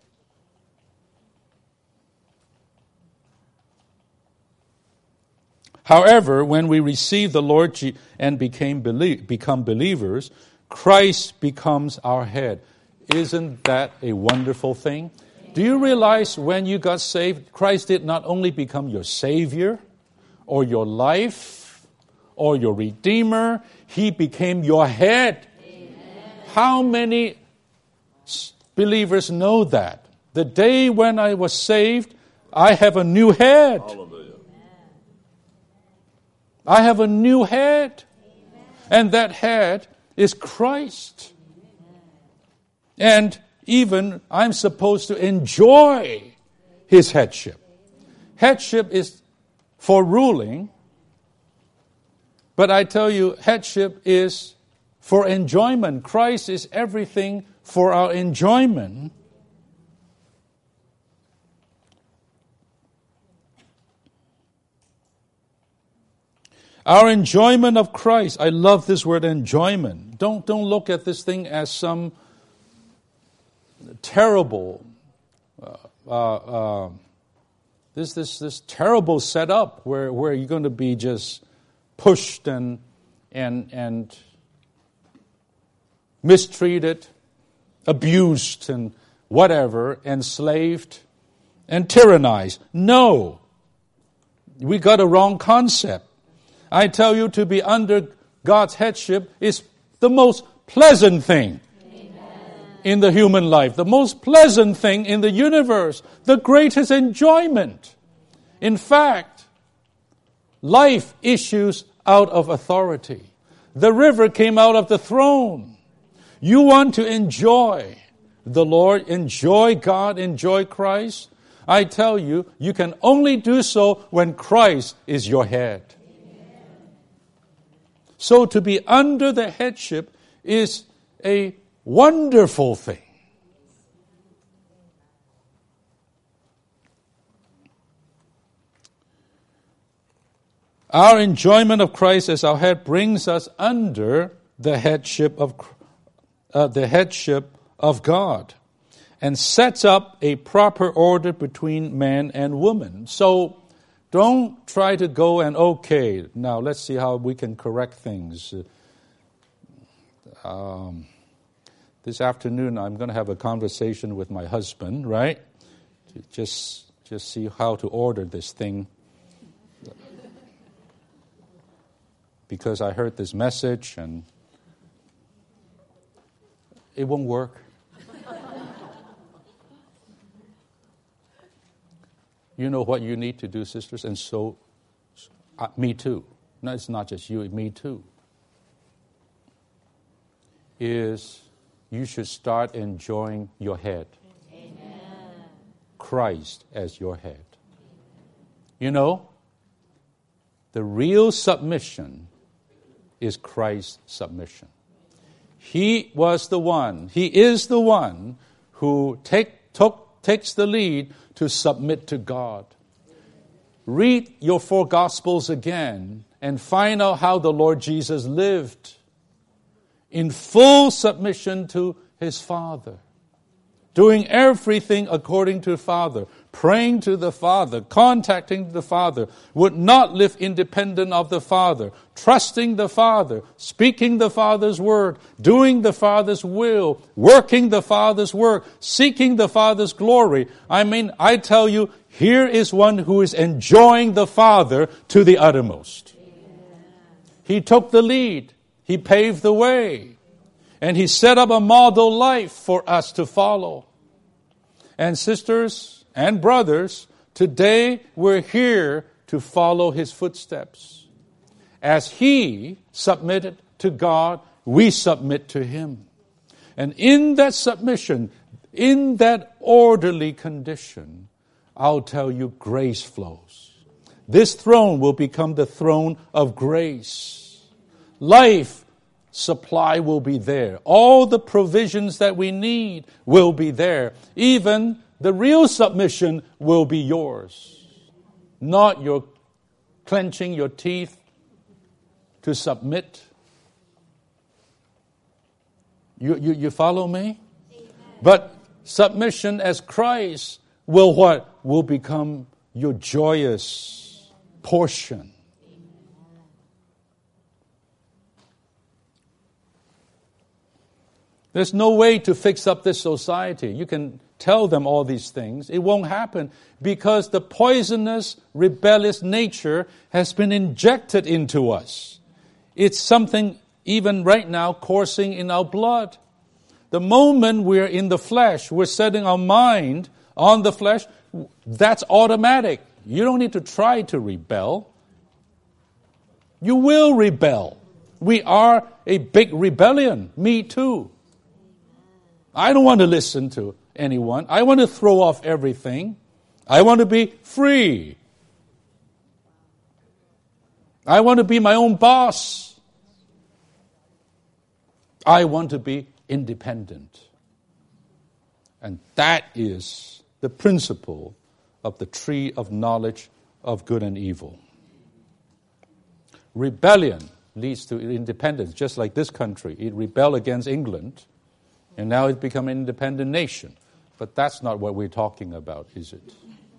However, when we receive the Lord and became belie- become believers, Christ becomes our head. Isn't that a wonderful thing? Do you realize when you got saved, Christ did not only become your Savior or your life or your Redeemer, He became your head. Amen. How many believers know that? The day when I was saved, I have a new head. Hallelujah. I have a new head. Amen. And that head is Christ. And even I'm supposed to enjoy His headship. Headship is for ruling. But I tell you, headship is for enjoyment. Christ is everything for our enjoyment. Our enjoyment of Christ. I love this word enjoyment. Don't, don't look at this thing as some terrible, uh, uh, uh, this, this, this terrible setup where, where you're going to be just pushed and, and, and mistreated, abused and whatever, enslaved and tyrannized. No. We got a wrong concept. I tell you, to be under God's headship is the most pleasant thing. Amen. In the human life. The most pleasant thing in the universe. The greatest enjoyment. In fact, life issues out of authority. The river came out of the throne. You want to enjoy the Lord, enjoy God, enjoy Christ? I tell you, you can only do so when Christ is your head. So to be under the headship is a wonderful thing. Our enjoyment of Christ as our head brings us under the headship of uh, the headship of God, and sets up a proper order between man and woman. So don't try to go and, okay, now let's see how we can correct things. Um, this afternoon I'm going to have a conversation with my husband, right? To just, just see how to order this thing. Because I heard this message and it won't work. You know what you need to do, sisters, and so uh, me too. No, it's not just you, me too. Is you should start enjoying your head. Amen. Christ as your head. You know, the real submission is Christ's submission. He was the one, he is the one who take, took, takes the lead to submit to God. Read your four Gospels again and find out how the Lord Jesus lived in full submission to his Father, doing everything according to the Father, praying to the Father, contacting the Father, would not live independent of the Father, trusting the Father, speaking the Father's word, doing the Father's will, working the Father's work, seeking the Father's glory. I mean, I tell you, here is one who is enjoying the Father to the uttermost. He took the lead. He paved the way. And he set up a model life for us to follow. And sisters and brothers, today we're here to follow his footsteps. As he submitted to God, we submit to him. And in that submission, in that orderly condition, I'll tell you, grace flows. This throne will become the throne of grace. Life supply will be there. All the provisions that we need will be there. Even the real submission will be yours. Not your clenching your teeth to submit. You, you, you follow me? Amen. But submission as Christ will what? Will become your joyous portion. There's no way to fix up this society. You can tell them all these things. It won't happen because the poisonous, rebellious nature has been injected into us. It's something even right now coursing in our blood. The moment we're in the flesh, we're setting our mind on the flesh, that's automatic. You don't need to try to rebel. You will rebel. We are a big rebellion. Me too. I don't want to listen to anyone. I want to throw off everything. I want to be free. I want to be my own boss. I want to be independent. And that is the principle of the tree of knowledge of good and evil. Rebellion leads to independence, just like this country. It rebelled against England. And now it's become an independent nation. But that's not what we're talking about, is it?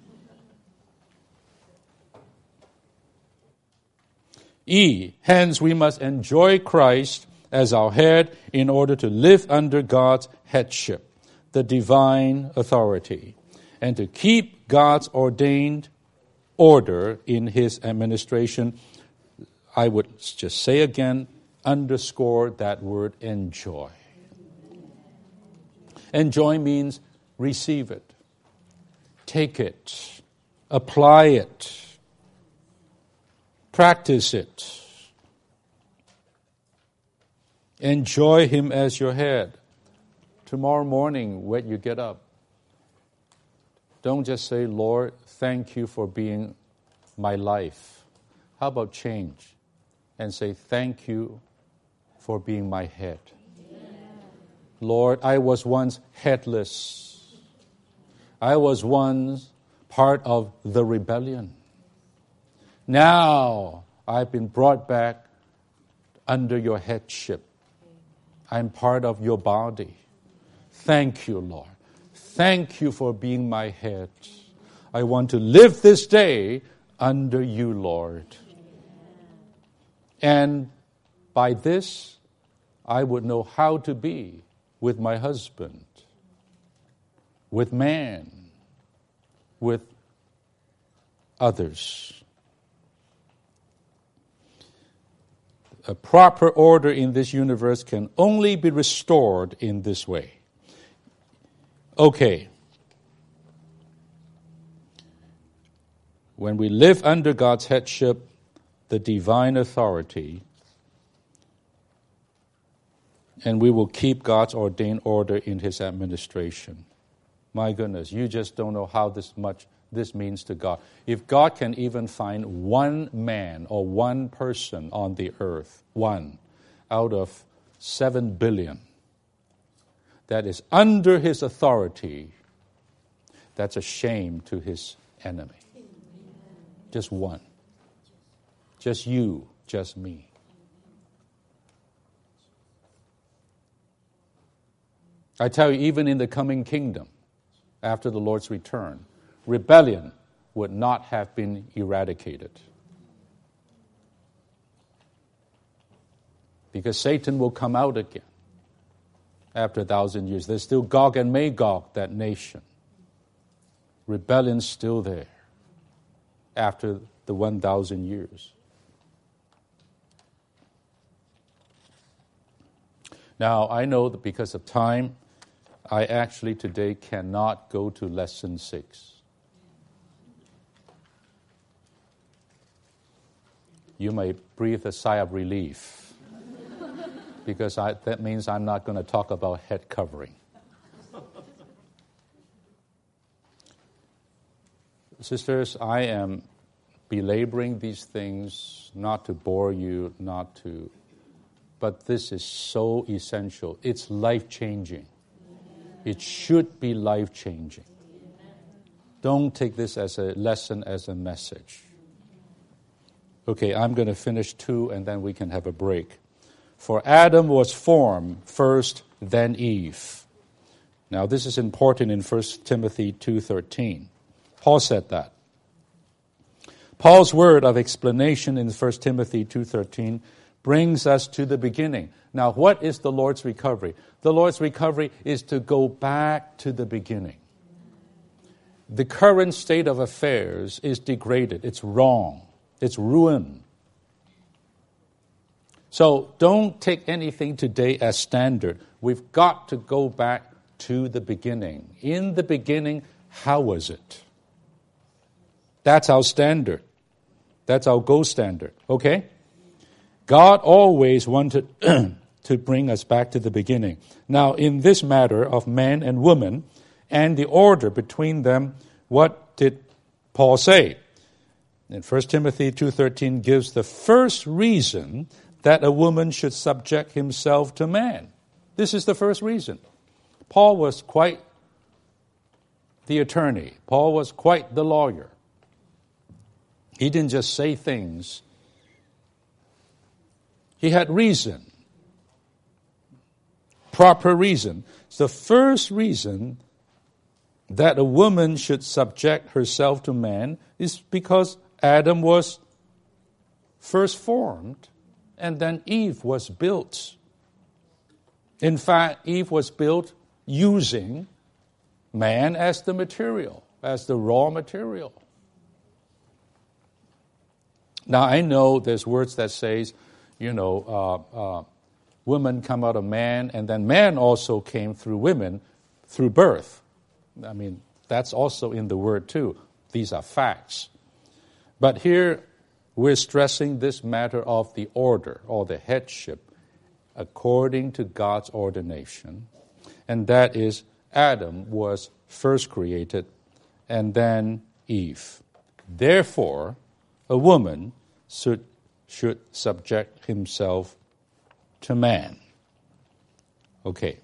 E, hence we must enjoy Christ as our head in order to live under God's headship, the divine authority, and to keep God's ordained order in his administration. I would just say again, underscore that word enjoy. Enjoy means receive it, take it, apply it, practice it. Enjoy him as your head. Tomorrow morning when you get up, don't just say, Lord, thank you for being my life. How about change and say, thank you for being my head. Yeah. Lord, I was once headless. I was once part of the rebellion. Now I've been brought back under your headship. I'm part of your body. Thank you, Lord. Thank you for being my head. I want to live this day under you, Lord. And by this, I would know how to be with my husband, with man, with others. A proper order in this universe can only be restored in this way. Okay. When we live under God's headship, the divine authority, and we will keep God's ordained order in his administration. My goodness, you just don't know how this much this means to God. If God can even find one man or one person on the earth, one, out of seven billion, that is under his authority, that's a shame to his enemy. Just one. Just you, just me. I tell you, even in the coming kingdom, after the Lord's return, rebellion would not have been eradicated. Because Satan will come out again after a thousand years. There's still Gog and Magog, that nation. Rebellion's still there after the one thousand years. Now, I know that because of time, I actually today cannot go to lesson six. You may breathe a sigh of relief because I, that means I'm not going to talk about head covering. Sisters, I am belaboring these things not to bore you, not to, but this is so essential. It's life-changing. It should be life-changing. Don't take this as a lesson, as a message. Okay, I'm going to finish two, and then we can have a break. For Adam was formed first, then Eve. Now, this is important in First Timothy two thirteen. Paul said that. Paul's word of explanation in First Timothy two thirteen brings us to the beginning. Now, what is the Lord's recovery? The Lord's recovery is to go back to the beginning. The current state of affairs is degraded. It's wrong. It's ruin. So don't take anything today as standard. We've got to go back to the beginning. In the beginning, how was it? That's our standard. That's our gold standard. Okay? God always wanted to bring us back to the beginning. Now, in this matter of man and woman and the order between them, what did Paul say? And First Timothy two thirteen gives the first reason that a woman should subject himself to man. This is the first reason. Paul was quite the attorney. Paul was quite the lawyer. He didn't just say things. He had reason. Proper reason. It's the first reason that a woman should subject herself to man is because Adam was first formed and then Eve was built. In fact, Eve was built using man as the material, as the raw material. Now, I know there's words that says, you know, uh, uh, women come out of man, and then man also came through women through birth. I mean, that's also in the word too. These are facts. But here we're stressing this matter of the order or the headship according to God's ordination, and that is Adam was first created and then Eve. Therefore, a woman should, should subject himself to man. Okay.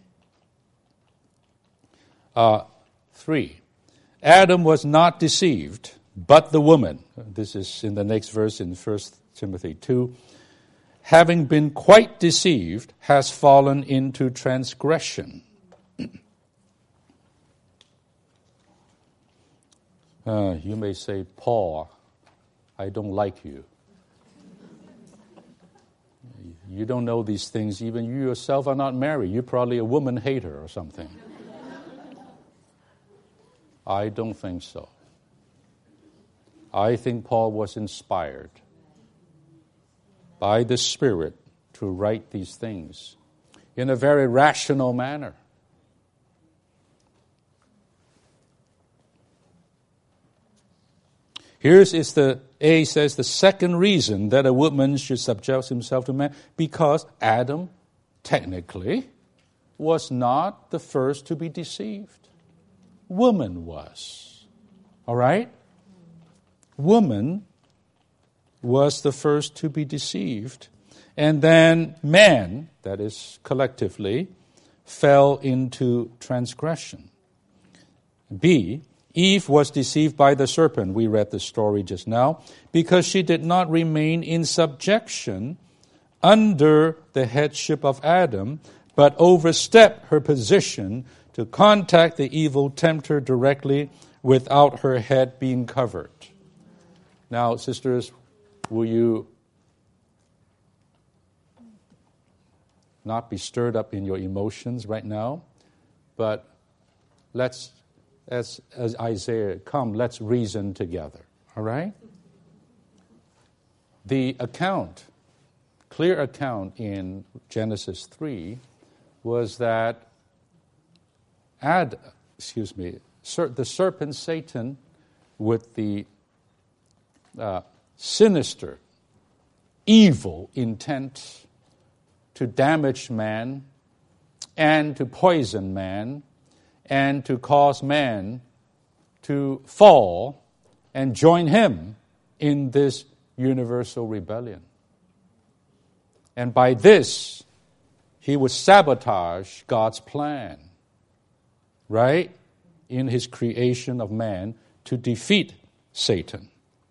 Uh, three, Adam was not deceived, but the woman. This is in the next verse in First Timothy two. Having been quite deceived, has fallen into transgression. uh, you may say, Paul, I don't like you. You don't know these things. Even you yourself are not married. You're probably a woman hater or something. I don't think so. I think Paul was inspired by the Spirit to write these things in a very rational manner. Here's is the, A says, the second reason that a woman should subject himself to man, because Adam, technically, was not the first to be deceived. Woman was. All right? Woman was the first to be deceived. And then man, that is collectively, fell into transgression. B, Eve was deceived by the serpent. We read the story just now. Because she did not remain in subjection under the headship of Adam, but overstepped her position to contact the evil tempter directly without her head being covered. Now, sisters, will you not be stirred up in your emotions right now? But let's, as, as Isaiah, come, let's reason together. All right? The account, clear account in Genesis three was that Ad, excuse me, the serpent Satan with the uh, sinister, evil intent to damage man and to poison man and to cause man to fall and join him in this universal rebellion. And by this, he would sabotage God's plan, right, in his creation of man to defeat Satan.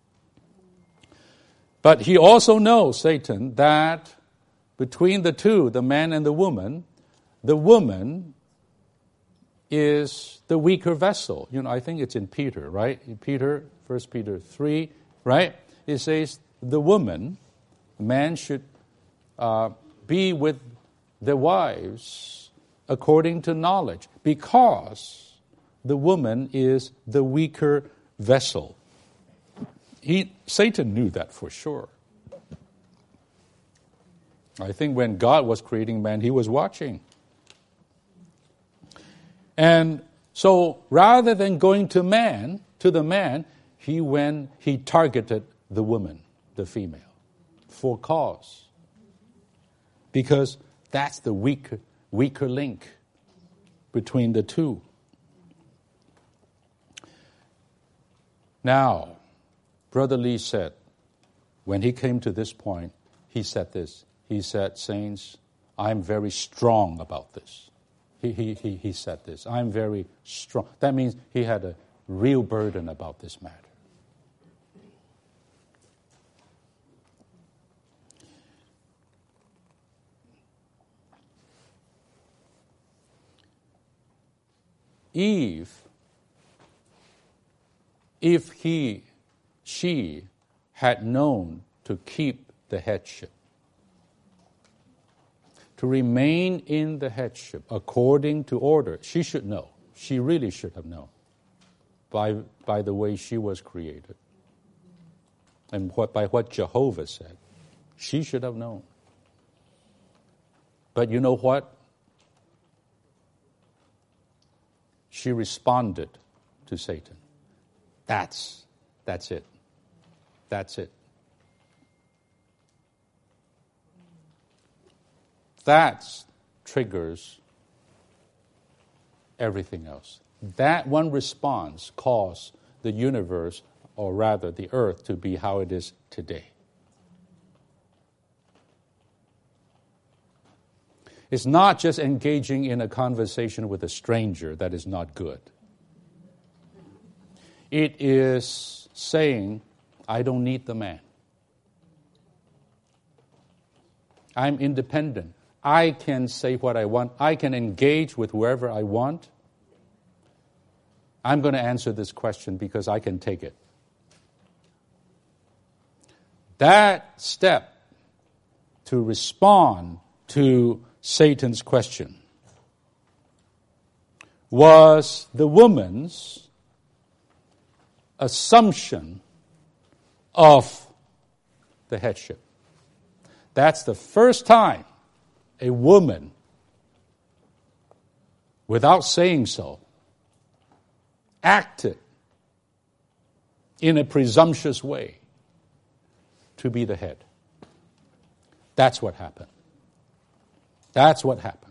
But he also knows, Satan, that between the two, the man and the woman, the woman is the weaker vessel. You know, I think it's in Peter, right? In Peter, First Peter three, right? It says the woman, man should uh, be with their wives according to knowledge, because the woman is the weaker vessel. He, Satan knew that for sure. I think when God was creating man, he was watching. And so rather than going to man, to the man, he went, he targeted the woman, the female, for cause. Because that's the weaker, weaker link between the two. Now, Brother Lee said, when he came to this point, he said this. He said, saints, I'm very strong about this. He, he, he, he said this. I'm very strong. That means he had a real burden about this matter. Eve, if he, she had known to keep the headship, to remain in the headship according to order, she should know. She really should have known by, by the way she was created and what, by what Jehovah said. She should have known. But you know what? She responded to Satan. That's, that's it. That's it. That triggers everything else. That one response caused the universe, or rather the earth, to be how it is today. It's not just engaging in a conversation with a stranger that is not good. It is saying, I don't need the man. I'm independent. I can say what I want. I can engage with whoever I want. I'm going to answer this question because I can take it. That step to respond to Satan's question was the woman's assumption of the headship. That's the first time a woman, without saying so, acted in a presumptuous way to be the head. That's what happened. That's what happened.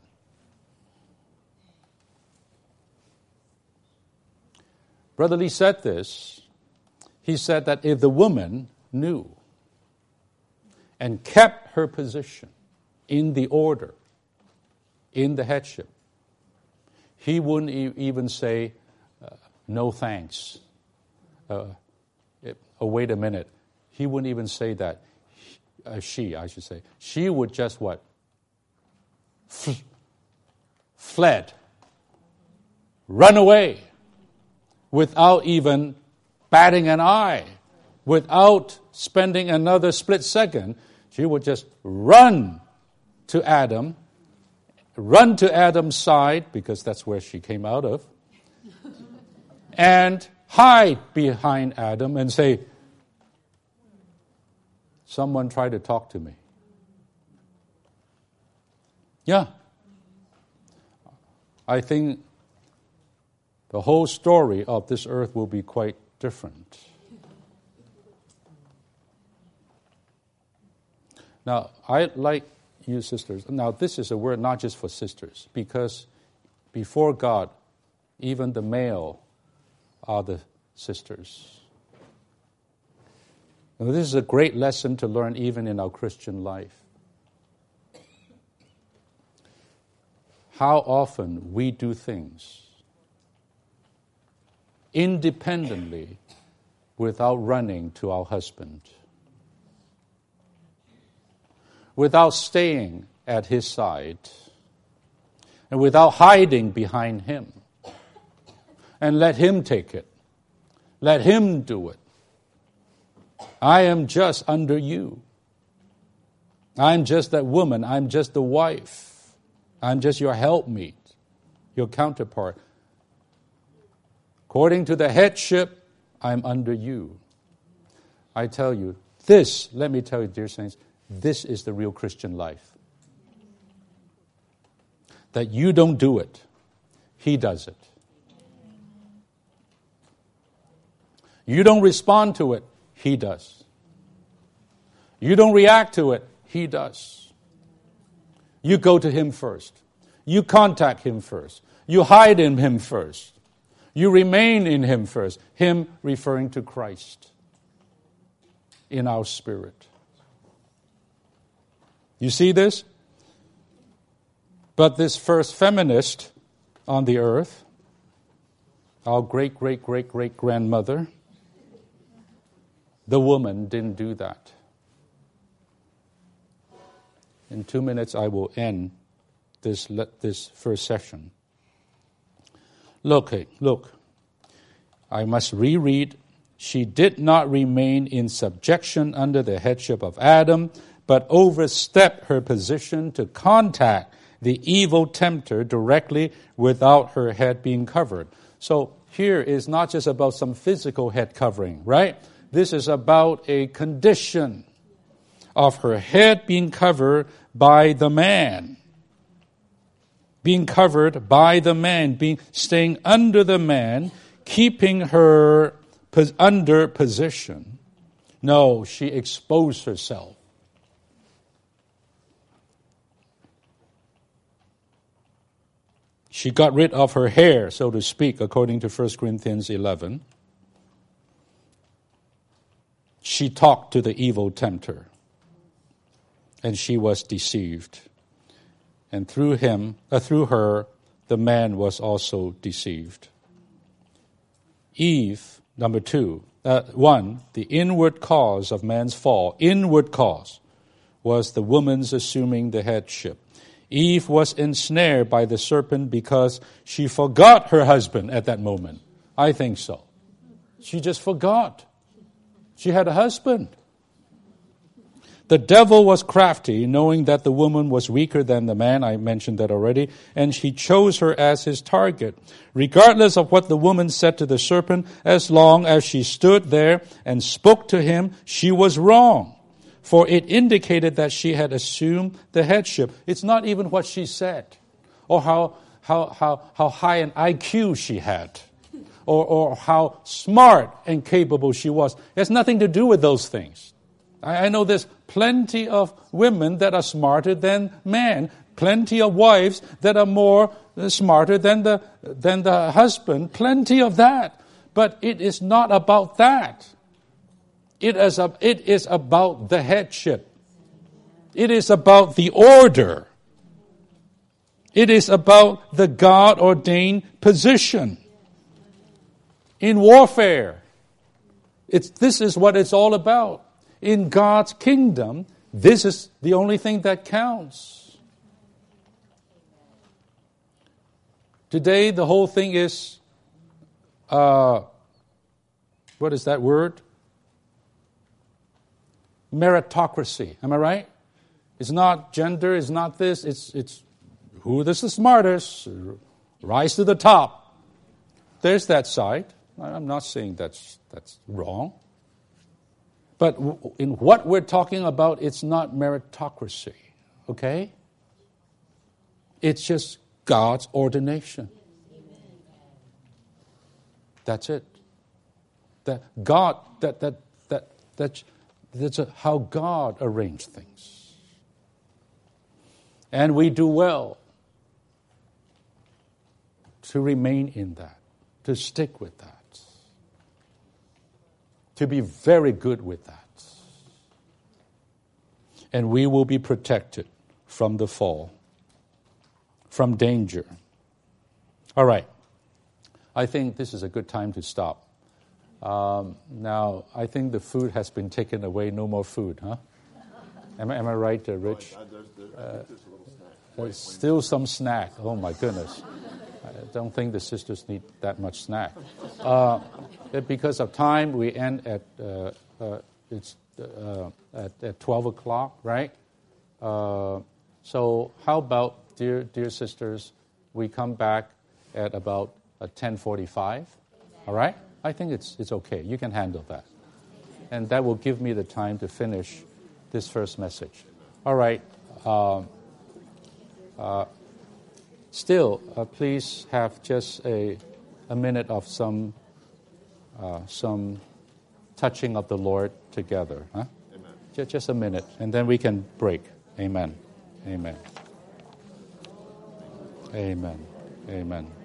Brother Lee said this. He said that if the woman knew and kept her position in the order, in the headship, he wouldn't e- even say, uh, no thanks. Uh, it, oh, wait a minute. He wouldn't even say that. Uh, she, I should say. She would just what? F- fled. Run away. Without even batting an eye. Without spending another split second. She would just run to Adam. Run to Adam's side, because that's where she came out of. And hide behind Adam and say, someone tried to talk to me. Yeah. I think the whole story of this earth will be quite different. Now, I like you sisters. Now, this is a word not just for sisters, because before God, even the male are the sisters. And this is a great lesson to learn even in our Christian life. How often we do things independently without running to our husband, without staying at his side, and without hiding behind him. And let him take it. Let him do it. I am just under you. I'm just that woman. I'm just the wife. I'm just your helpmeet, your counterpart. According to the headship, I'm under you. I tell you, this, let me tell you, dear saints, this is the real Christian life. That you don't do it. He does it. You don't respond to it. He does. You don't react to it. He does. You go to him first. You contact him first. You hide in him first. You remain in him first. Him referring to Christ in our spirit. You see this? But this first feminist on the earth, our great, great, great, great grandmother, the woman didn't do that. In two minutes, I will end this this first session. Look, look. I must reread. She did not remain in subjection under the headship of Adam, but overstepped her position to contact the evil tempter directly without her head being covered. So here is not just about some physical head covering, right? This is about a condition of her head being covered by the man. Being covered by the man, being staying under the man, keeping her pos- under position. No, she exposed herself. She got rid of her hair, so to speak, according to First Corinthians eleven. She talked to the evil tempter, and she was deceived. And through him, uh, through her, the man was also deceived. Eve, number two, uh, one, the inward cause of man's fall, inward cause, was the woman's assuming the headship. Eve was ensnared by the serpent because she forgot her husband at that moment. I think so. She just forgot. She had a husband. The devil was crafty, knowing that the woman was weaker than the man. I mentioned that already. And he chose her as his target. Regardless of what the woman said to the serpent, as long as she stood there and spoke to him, she was wrong. For it indicated that she had assumed the headship. It's not even what she said, or how how how how high an I Q she had, or or how smart and capable she was. It has nothing to do with those things. I, I know there's plenty of women that are smarter than men, plenty of wives that are more uh, smarter than the than the husband, plenty of that. But it is not about that. It is, a, it is about the headship. It is about the order. It is about the God-ordained position. In warfare, it's, this is what it's all about. In God's kingdom, this is the only thing that counts. Today, the whole thing is, uh, what is that word? Meritocracy. Am I right? It's not gender, it's not this, it's it's who is the smartest, rise to the top. There's that side. I'm not saying that's that's wrong. But in what we're talking about, it's not meritocracy, okay? It's just God's ordination. That's it. That God, that that that that That's how God arranged things. And we do well to remain in that, to stick with that, to be very good with that. And we will be protected from the fall, from danger. All right. I think this is a good time to stop. Um, now, I think the food has been taken away. No more food, huh? Am I, am I right, uh, Rich? Uh, there's, there's, I think there's a little snack. There's still some snack. Oh, my goodness. I don't think the sisters need that much snack. Uh, because of time, we end at uh, uh, it's uh, at, at twelve o'clock, right? Uh, so how about, dear dear sisters, we come back at about uh, ten forty-five, all right? I think it's it's okay. You can handle that. And that will give me the time to finish this first message. All right. Um, uh, still, uh, please have just a a minute of some uh, some touching of the Lord together. Huh? Amen. Just, just a minute, and then we can break. Amen. Amen. Amen. Amen.